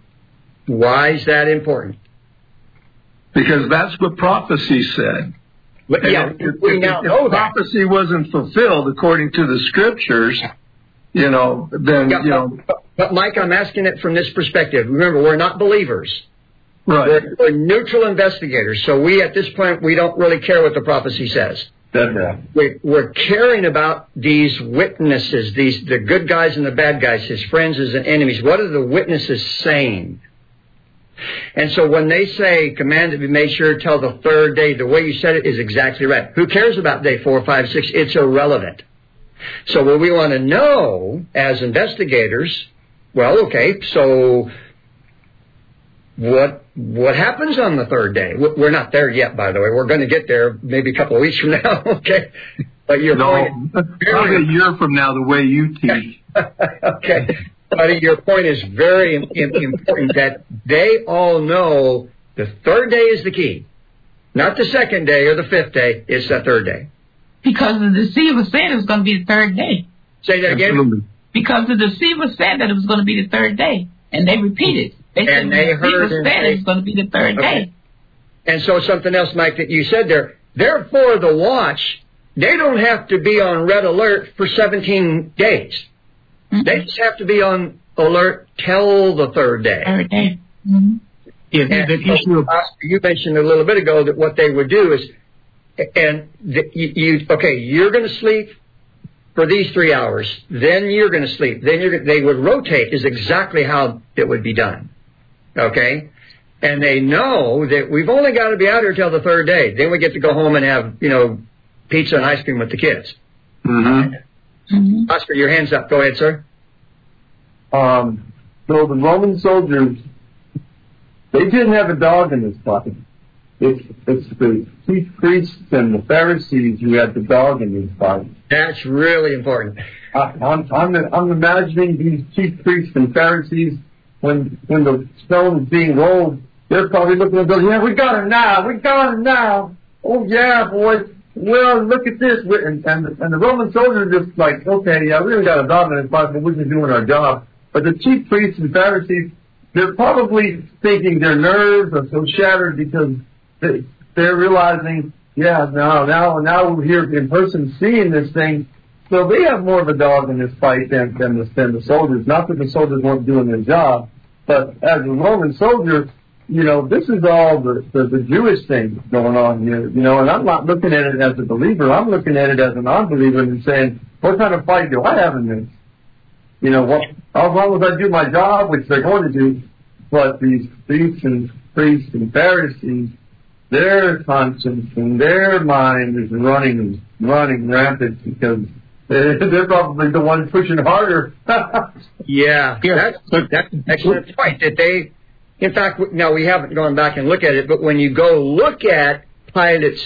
A: Why is that important?
C: Because that's what prophecy said.
A: But, yeah,
C: if,
A: we
C: if,
A: now
C: if
A: know
C: prophecy that. wasn't fulfilled according to the scriptures, you know, then,
A: yeah,
C: you know.
A: But, but, Mike, I'm asking it from this perspective. Remember, we're not believers.
C: Right.
A: We're, we're neutral investigators. So we, at this point, we don't really care what the prophecy says.
C: That,
A: we, we're caring about these witnesses, these the good guys and the bad guys, his friends and enemies. What are the witnesses saying? And so when they say, command to be made sure till the third day, the way you said it is exactly right. Who cares about day four, five, six? It's irrelevant. So what we want to know as investigators, well, okay, so what what happens on the third day? We're not there yet, by the way. We're going to get there maybe a couple of weeks from now, okay? But you're
C: no,
A: going
C: probably a year from now, the way you teach.
A: Okay. But your point is very important that they all know the third day is the key. Not the second day or the fifth day. It's the third day.
I: Because the deceiver said it was going to be the third day.
A: Say that again?
C: Absolutely.
I: Because the deceiver said that it was going to be the third day. And they repeated. They said
A: and they
I: the
A: heard
I: deceiver said it's going to be the third
A: okay.
I: day.
A: And so something else, Mike, that you said there, therefore the watch, they don't have to be on red alert for seventeen days. Mm-hmm. They just have to be on alert till the third day.
I: Third day. Mm-hmm.
G: Yeah,
A: and
G: that issue of,
A: you mentioned a little bit ago that what they would do is, and the, you, you, okay, you're going to sleep for these three hours, then you're going to sleep, then you're, they would rotate is exactly how it would be done. Okay? And they know that we've only got to be out here till the third day. Then we get to go home and have, you know, pizza and ice cream with the kids.
C: Mm-hmm.
I: Mm-hmm.
A: Oscar, your hand's up. Go ahead, sir.
D: Um, so the Roman soldiers, they didn't have a dog in this fight. It's, it's the chief priests and the Pharisees who had the dog in this fight.
A: That's really important.
D: I, I'm, I'm, I'm imagining these chief priests and Pharisees, when when the stone is being rolled, they're probably looking at them, yeah, we got it now, we got it now. Oh, yeah, boys. Well, look at this. And, and, and the Roman soldiers are just like, okay, yeah, we really got a dog in this fight, but we're just doing our job. But the chief priests and Pharisees, they're probably thinking their nerves are so shattered because they, they're realizing, yeah, now, now, now we're here in person seeing this thing. So they have more of a dog in this fight than, than, the, than the soldiers. Not that the soldiers weren't doing their job, but as a Roman soldier, you know, this is all the, the, the Jewish thing going on here, you know, and I'm not looking at it as a believer. I'm looking at it as a non-believer and saying, what kind of fight do I have in this? You know, what, as long as I do my job, which they're going to do, but these priests and priests and Pharisees, their conscience and their mind is running, running rampant because they're probably the ones pushing harder.
A: yeah, that's, that's an excellent point. That they, in fact, now we haven't gone back and looked at it, but when you go look at Pilate's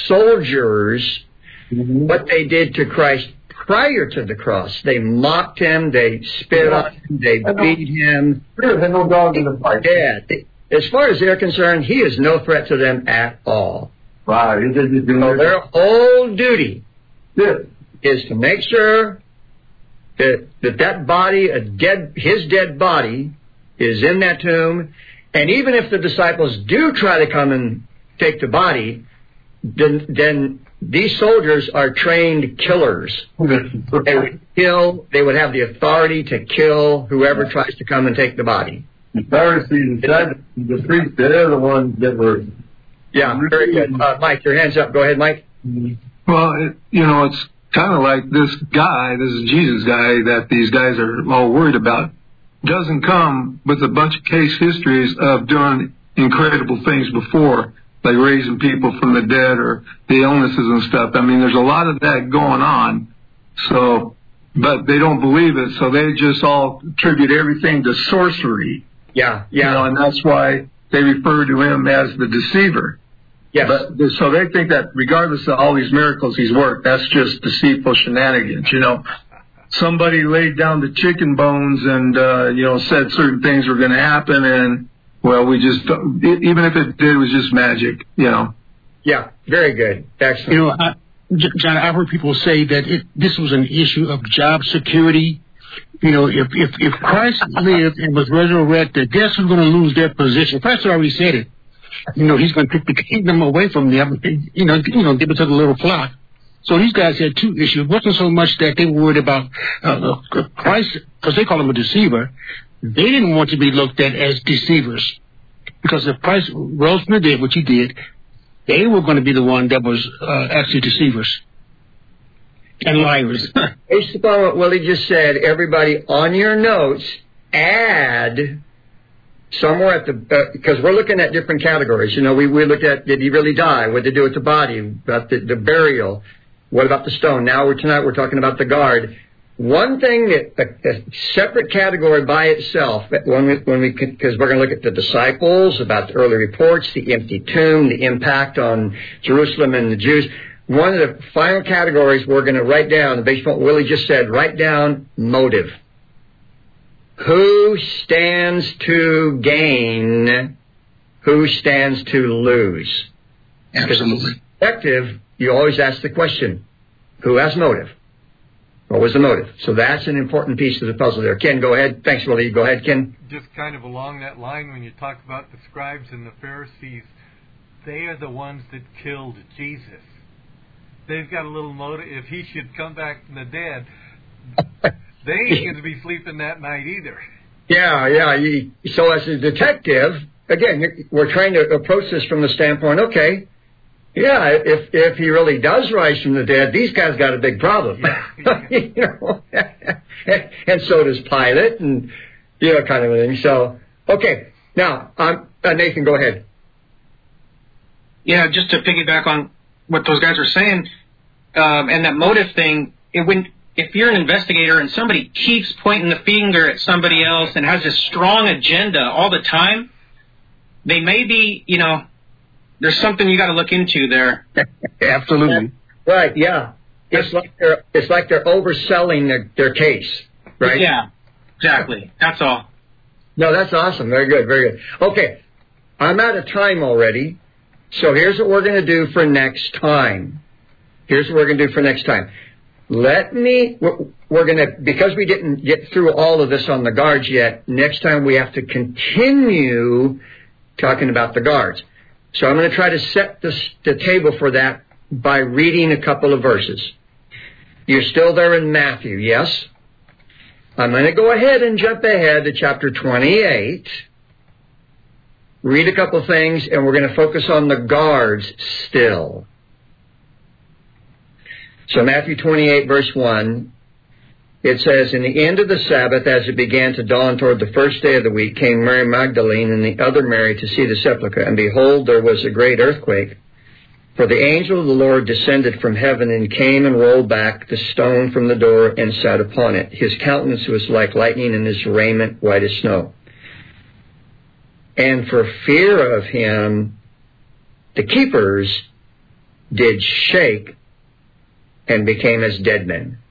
A: soldiers, mm-hmm. what they did to Christ prior to the cross, they mocked him, they spit on him, they beat him.
D: There's no dog in the fight.
A: Yeah. As far as they're concerned, he is no threat to them at all.
D: Right.
A: So their whole duty
D: yeah.
A: is to make sure that that, that body, a dead, his dead body, is in that tomb. And even if the disciples do try to come and take the body, then, then these soldiers are trained killers. They would kill, they would have the authority to kill whoever tries to come and take the body.
D: The Pharisees said the priests, they're the ones that were...
A: Yeah, very good. Uh, Mike, your hand's up. Go ahead, Mike.
C: Well, it, you know, it's kind of like this guy, this Jesus guy that these guys are all worried about, doesn't come with a bunch of case histories of doing incredible things before, like raising people from the dead or the illnesses and stuff. I mean, there's a lot of that going on. So, but they don't believe it, so they just all attribute everything to sorcery.
A: Yeah, yeah.
C: You know, and that's why they refer to him as the deceiver.
A: Yes.
C: But, so they think that regardless of all these miracles he's worked, that's just deceitful shenanigans, you know. Somebody laid down the chicken bones and, uh, you know, said certain things were going to happen, and, well, we just, even if it did, it was just magic, you know.
A: Yeah, very good. Excellent.
G: You know, I, John, I've heard people say that it, this was an issue of job security. You know, if if, if Christ lived and was resurrected, guess who's going to lose their position? Christ already said it. You know, he's going to take the kingdom away from them, you know, you know, give it to the little flock. So these guys had two issues. It wasn't so much that they were worried about uh, Christ, because they call him a deceiver. They didn't want to be looked at as deceivers. Because if Christ rose from the dead, which he did, they were going to be the one that was uh, actually deceivers and liars.
A: Based upon what Willie just said, everybody on your notes, add somewhere at the, uh, because we're looking at different categories. You know, we, we looked at, did he really die? What did they do with the body? About the, the burial. What about the stone? Now we're tonight we're talking about the guard. One thing that a, a separate category by itself, when we when we because we're going to look at the disciples, about the early reports, the empty tomb, the impact on Jerusalem and the Jews. One of the final categories we're going to write down, based on what Willie just said, write down motive. Who stands to gain? Who stands to lose?
G: Absolutely.
A: Perspective. You always ask the question, who has motive? What was the motive? So that's an important piece of the puzzle there. Ken, go ahead. Thanks, Willie. Go ahead, Ken.
F: Just kind of along that line, when you talk about the scribes and the Pharisees, they are the ones that killed Jesus. They've got a little motive. If he should come back from the dead, they ain't going to be sleeping that night either.
A: Yeah, yeah. You, so as a detective, again, we're trying to approach this from the standpoint, okay, yeah, if if he really does rise from the dead, these guys got a big problem. Yeah. You know? And so does Pilate, and you know, kind of thing. So, okay, now, um, uh, Nathan, go ahead.
B: Yeah, just to piggyback on what those guys were saying, um, and that motive thing, it when if you're an investigator and somebody keeps pointing the finger at somebody else and has a strong agenda all the time, they may be, you know, there's something you got to look into there.
C: Absolutely.
A: Right, yeah. It's like they're it's like they're overselling their, their case, right?
B: Yeah, exactly. That's all.
A: No, that's awesome. Very good, very good. Okay, I'm out of time already, so here's what we're going to do for next time. Here's what we're going to do for next time. Let me, we're, we're going to, because we didn't get through all of this on the guards yet, next time we have to continue talking about the guards. So I'm going to try to set the, the table for that by reading a couple of verses. You're still there in Matthew, yes? I'm going to go ahead and jump ahead to chapter twenty-eight, read a couple things, and we're going to focus on the guards still. So Matthew twenty-eight, verse one, it says, "In the end of the Sabbath, as it began to dawn toward the first day of the week, came Mary Magdalene and the other Mary to see the sepulchre. And behold, there was a great earthquake. For the angel of the Lord descended from heaven and came and rolled back the stone from the door and sat upon it. His countenance was like lightning and his raiment white as snow. And for fear of him, the keepers did shake and became as dead men."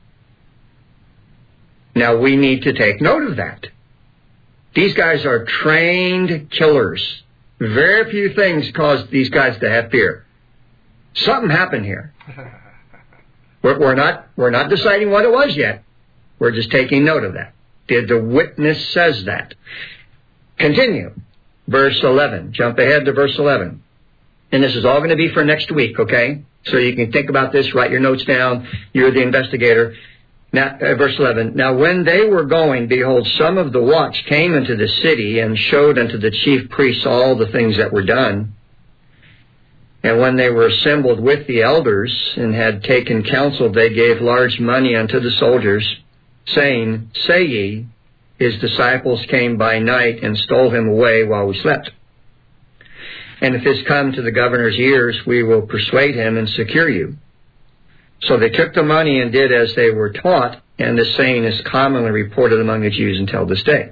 A: Now, we need to take note of that. These guys are trained killers. Very few things cause these guys to have fear. Something happened here. We're, we're not we're not deciding what it was yet. We're just taking note of that. Did the witness says that? Continue. Verse eleven. Jump ahead to verse eleven. And this is all going to be for next week, okay? So you can think about this, write your notes down. You're the investigator. Now, uh, verse eleven, "Now when they were going, behold, some of the watch came into the city and showed unto the chief priests all the things that were done. And when they were assembled with the elders and had taken counsel, they gave large money unto the soldiers, saying, Say ye, his disciples came by night and stole him away while we slept. And if this come to the governor's ears, we will persuade him and secure you. So they took the money and did as they were taught, and this saying is commonly reported among the Jews until this day."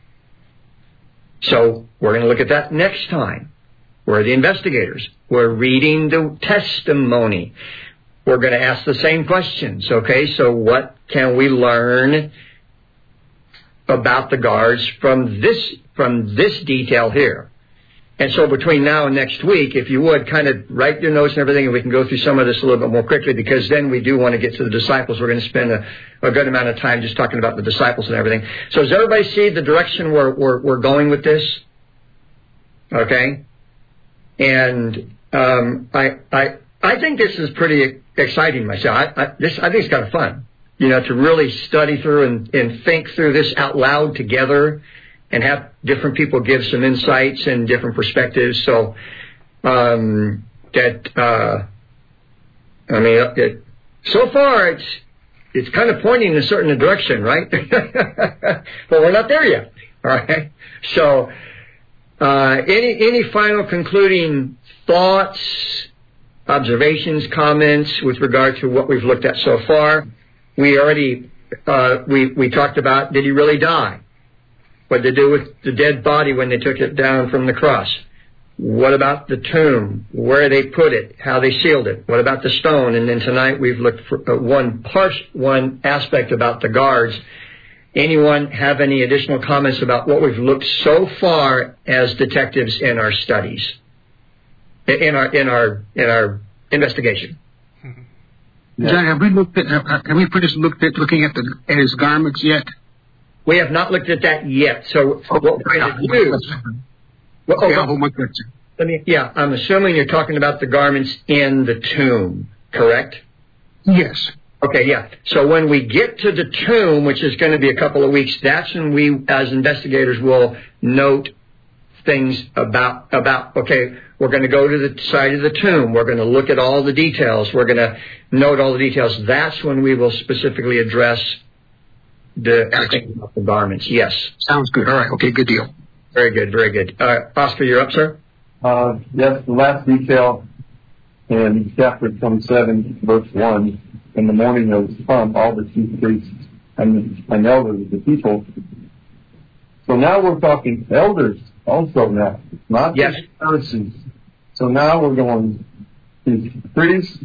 A: So we're going to look at that next time. We're the investigators. We're reading the testimony. We're going to ask the same questions, okay? So what can we learn about the guards from this, from this detail here? And so between now and next week, if you would, kind of write your notes and everything, and we can go through some of this a little bit more quickly, because then we do want to get to the disciples. We're going to spend a, a good amount of time just talking about the disciples and everything. So does everybody see the direction we're, we're, we're going with this? Okay? And um, I, I, I think this is pretty exciting myself. I, I, this, I think it's kind of fun, you know, to really study through and, and think through this out loud together, and have different people give some insights and different perspectives. So um, that, uh, I mean, it, so far it's it's kind of pointing in a certain direction, right? But we're not there yet. All right. So uh, any any final concluding thoughts, observations, comments with regard to what we've looked at so far? We already uh, we we talked about, did he really die? What did they do with the dead body when they took it down from the cross? What about the tomb? Where they put it? How they sealed it? What about the stone? And then tonight we've looked for uh, one part, one aspect about the guards. Anyone have any additional comments about what we've looked so far as detectives in our studies, in our in our in our investigation?
D: Yeah.
G: John, have we looked at, uh, have we finished looked at looking at the at his garments yet?
A: We have not looked at that yet. So what we're going to do? Well,
G: Okay,
A: oh,
G: I'll hold my question.
A: let me, yeah, I'm assuming you're talking about the garments in the tomb, correct?
G: Yes.
A: Okay, yeah. So when we get to the tomb, which is going to be a couple of weeks, that's when we, as investigators, will note things about, about, okay, we're going to go to the side of the tomb. We're going to look at all the details. We're going to note all the details. That's when we will specifically address the, the, the garments. Yes.
G: Sounds good. All right. Okay, good deal.
A: Very good, very good. Uh, Oscar, you're up, sir?
D: Uh, yes, the last detail in chapter twenty-seven, verse one, in the morning there was come all the chief priests and, and elders of the people. So now we're talking elders also now, not
A: yes.
D: just Pharisees. So now we're going to priests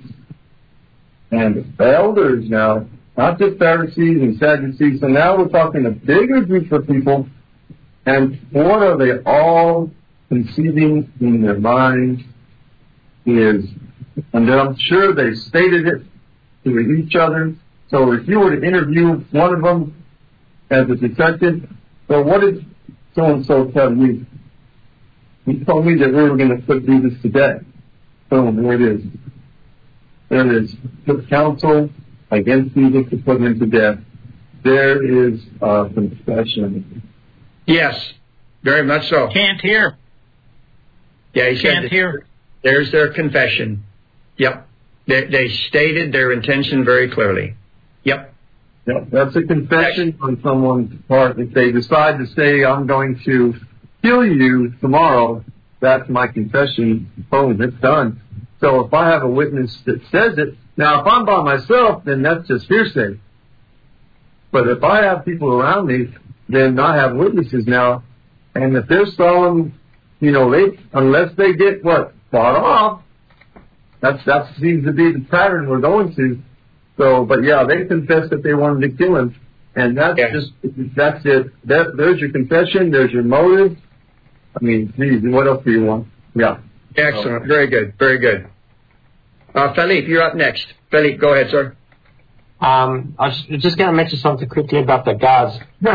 D: and elders now, not just Pharisees and Sadducees. So now we're talking a bigger group of people. And what are they all conceiving in their minds is, and I'm sure they stated it to each other. So if you were to interview one of them as a detective, so what did so-and-so tell you? He told me that we were going to put Jesus to death. Boom, there it is. There it is. Took counsel against Jesus to put him to death. There is uh, confession.
A: Yes, very much so.
E: Can't hear.
A: Yeah, he said
E: Can't hear.
A: There's their confession. Yep. They, they stated their intention very clearly. Yep.
D: Yep. That's a confession on someone's part. If they decide to say, I'm going to kill you tomorrow, that's my confession. Boom, it's done. So if I have a witness that says it, now if I'm by myself, then that's just hearsay. But if I have people around me, then I have witnesses now. And if they're solemn, you know, they, unless they get what? Fought off. That's, that seems to be the pattern we're going to. So, but yeah, they confessed that they wanted to kill him. And that's yeah. just, that's it. That, there's your confession. There's your motive. I mean, geez, what else do you want? Yeah.
A: Excellent. Very good. Very good. Uh, Philippe, you're up next. Philippe, go ahead, sir.
J: Um, I was just going to mention something quickly about the guards.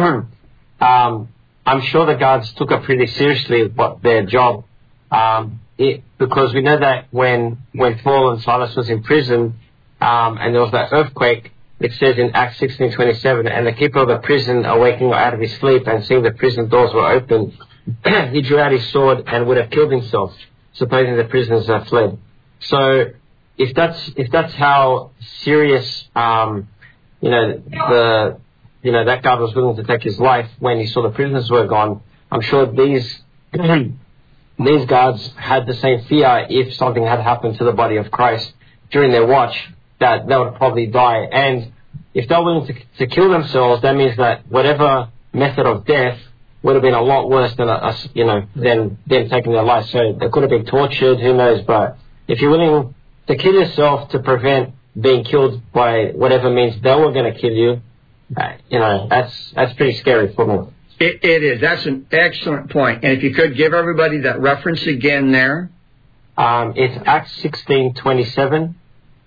J: um, I'm sure the guards took it pretty seriously, what their job, um, it, because we know that when when Paul and Silas was in prison, um, and there was that earthquake, it says in Acts sixteen twenty-seven, and the keeper of the prison, awaking out of his sleep and seeing the prison doors were open, he drew out his sword and would have killed himself, supposing the prisoners had fled. So, if that's if that's how serious, um, you know, the you know that guard was willing to take his life when he saw the prisoners were gone, I'm sure these these guards had the same fear if something had happened to the body of Christ during their watch, that they would probably die. And if they're willing to, to kill themselves, that means that whatever method of death would have been a lot worse than us, you know, than them taking their life. So they could have been tortured, who knows? But if you're willing to kill yourself to prevent being killed by whatever means they were going to kill you, uh, you know, that's that's pretty scary for me.
A: It, it is. That's an excellent point. And if you could give everybody that reference again there.
J: Um, it's Acts sixteen twenty-seven.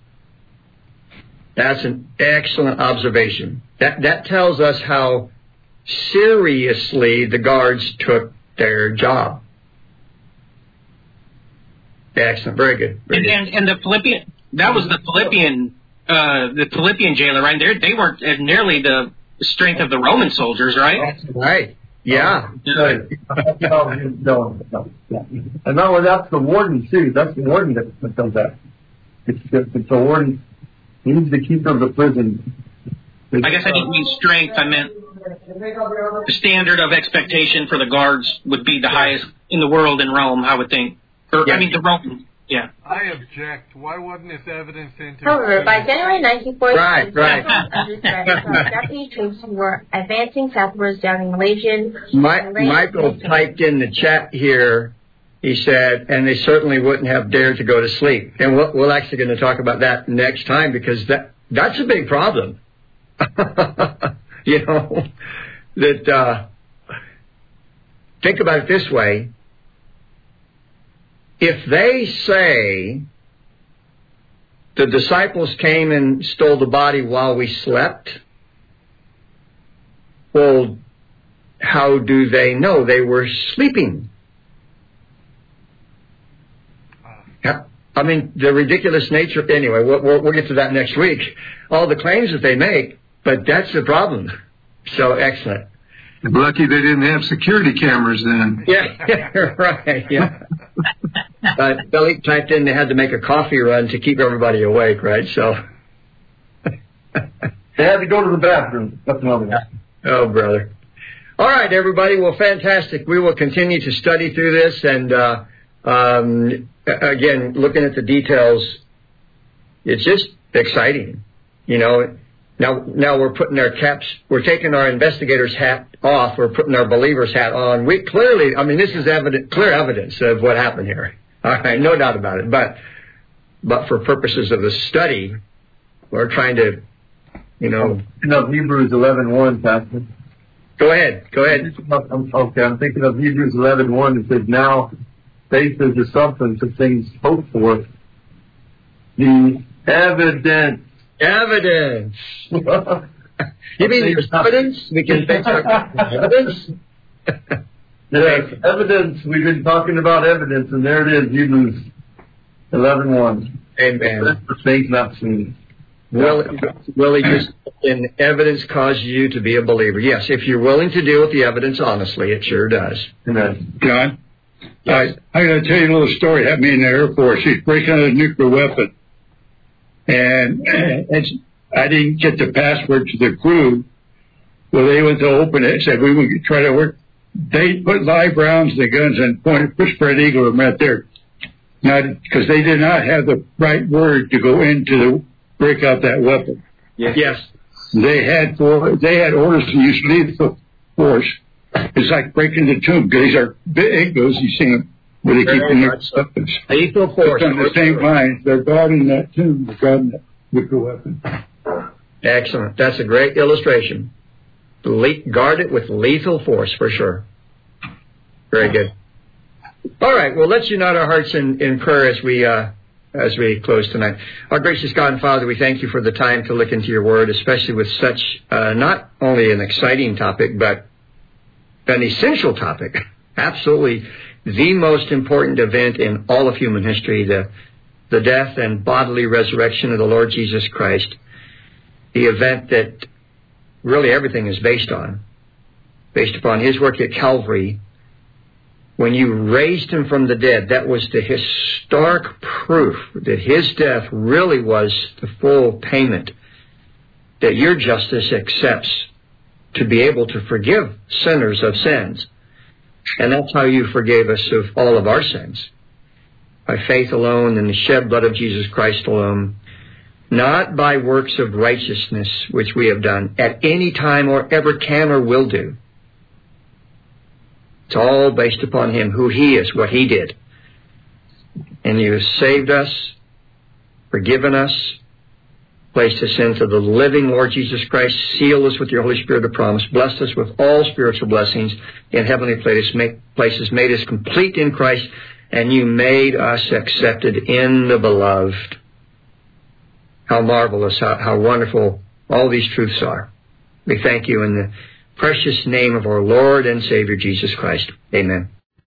A: That's an excellent observation. That that tells us how seriously the guards took their job. Excellent. Very good. Very
B: and,
A: good.
B: and and the Philippian, that was the Philippian, uh, the Philippian jailer, right? They they weren't at nearly the strength of the Roman soldiers, right?
A: That's right. Yeah.
D: No, no, no, no. And no, that's the warden too. That's the warden that, that does that. It's, it's the warden. He's the keeper of the prison. It's,
B: I guess I didn't mean strength. I meant the standard of expectation for the guards would be the highest in the world in Rome, I would think. Or, yeah. I mean, the Roman. Yeah.
F: I object. Why wasn't this evidence into?
K: However, by January nineteen forty-six,
A: right, right.
K: Japanese troops were advancing southwards down in Malaysian.
A: My, Michael typed in the chat here. He said, and they certainly wouldn't have dared to go to sleep. And we're, we're actually going to talk about that next time, because that that's a big problem. You know, that uh, think about it this way. If they say the disciples came and stole the body while we slept. Well, how do they know? They were sleeping. I mean, the ridiculous nature. Anyway, we'll, we'll get to that next week. All the claims that they make, but that's the problem. So excellent.
C: Lucky they didn't have security cameras then.
A: Yeah, right. Yeah. But Billy typed in they had to make a coffee run to keep everybody awake, right? So
D: they had to go to the bathroom. That's another one.
A: Oh, brother. All right, everybody. Well, fantastic. We will continue to study through this, and uh, um, again, looking at the details, it's just exciting, you know. Now, now we're putting our caps, we're taking our investigator's hat off, we're putting our believer's hat on. We clearly, I mean, this is evident, clear evidence of what happened here. All right, no doubt about it. But, but for purposes of the study, we're trying to, you know.
D: Thinking of Hebrews eleven one, Pastor.
A: Go ahead, go ahead.
D: Okay, I'm thinking of Hebrews eleven one. It says, now faith is the substance of things hoped for, the evidence.
A: Evidence. You mean there's evidence? We can base our evidence?
D: Yes, evidence. We've been talking about evidence, and there it is, Hebrews eleven one.
A: Amen.
D: For things not seen.
A: Will, will he just, in evidence cause you to be a believer? Yes, if you're willing to deal with the evidence honestly, it sure does.
D: Amen.
L: John?
A: Yes.
L: I, I got to tell you a little story. Happened to me in the Air Force. He's breaking out a nuclear weapon. And it's, I didn't get the password to the crew. Well, they went to open it and said, we would try to work. They put live rounds in the guns and pointed, pushed spread eagle right there. Not, because they did not have the right word to go into the, break out that weapon.
A: Yes. yes.
L: They had for, they had orders to use lethal force. It's like breaking the tomb. These are big egos, you see them. Where they keep in their weapons.
A: Lethal force.
L: On the same line, they're guarding that tomb, they're guarding that nuclear weapon.
A: Excellent. That's a great illustration. Le- guard it with lethal force, for sure. Very good. All right. Well, let's unite our hearts in, in prayer as we uh, as we close tonight. Our gracious God and Father, we thank you for the time to look into your word, especially with such uh, not only an exciting topic, but an essential topic. Absolutely. The most important event in all of human history, the, the death and bodily resurrection of the Lord Jesus Christ, the event that really everything is based on, based upon his work at Calvary. When you raised him from the dead, that was the historic proof that his death really was the full payment that your justice accepts to be able to forgive sinners of sins. And that's how you forgave us of all of our sins. By faith alone in the shed blood of Jesus Christ alone. Not by works of righteousness which we have done at any time or ever can or will do. It's all based upon him, who he is, what he did. And you have saved us, forgiven us, placed us into the living Lord Jesus Christ, sealed us with your Holy Spirit of promise, blessed us with all spiritual blessings in heavenly places, made us complete in Christ, and you made us accepted in the beloved. How marvelous, how, how wonderful all these truths are. We thank you in the precious name of our Lord and Savior Jesus Christ. Amen.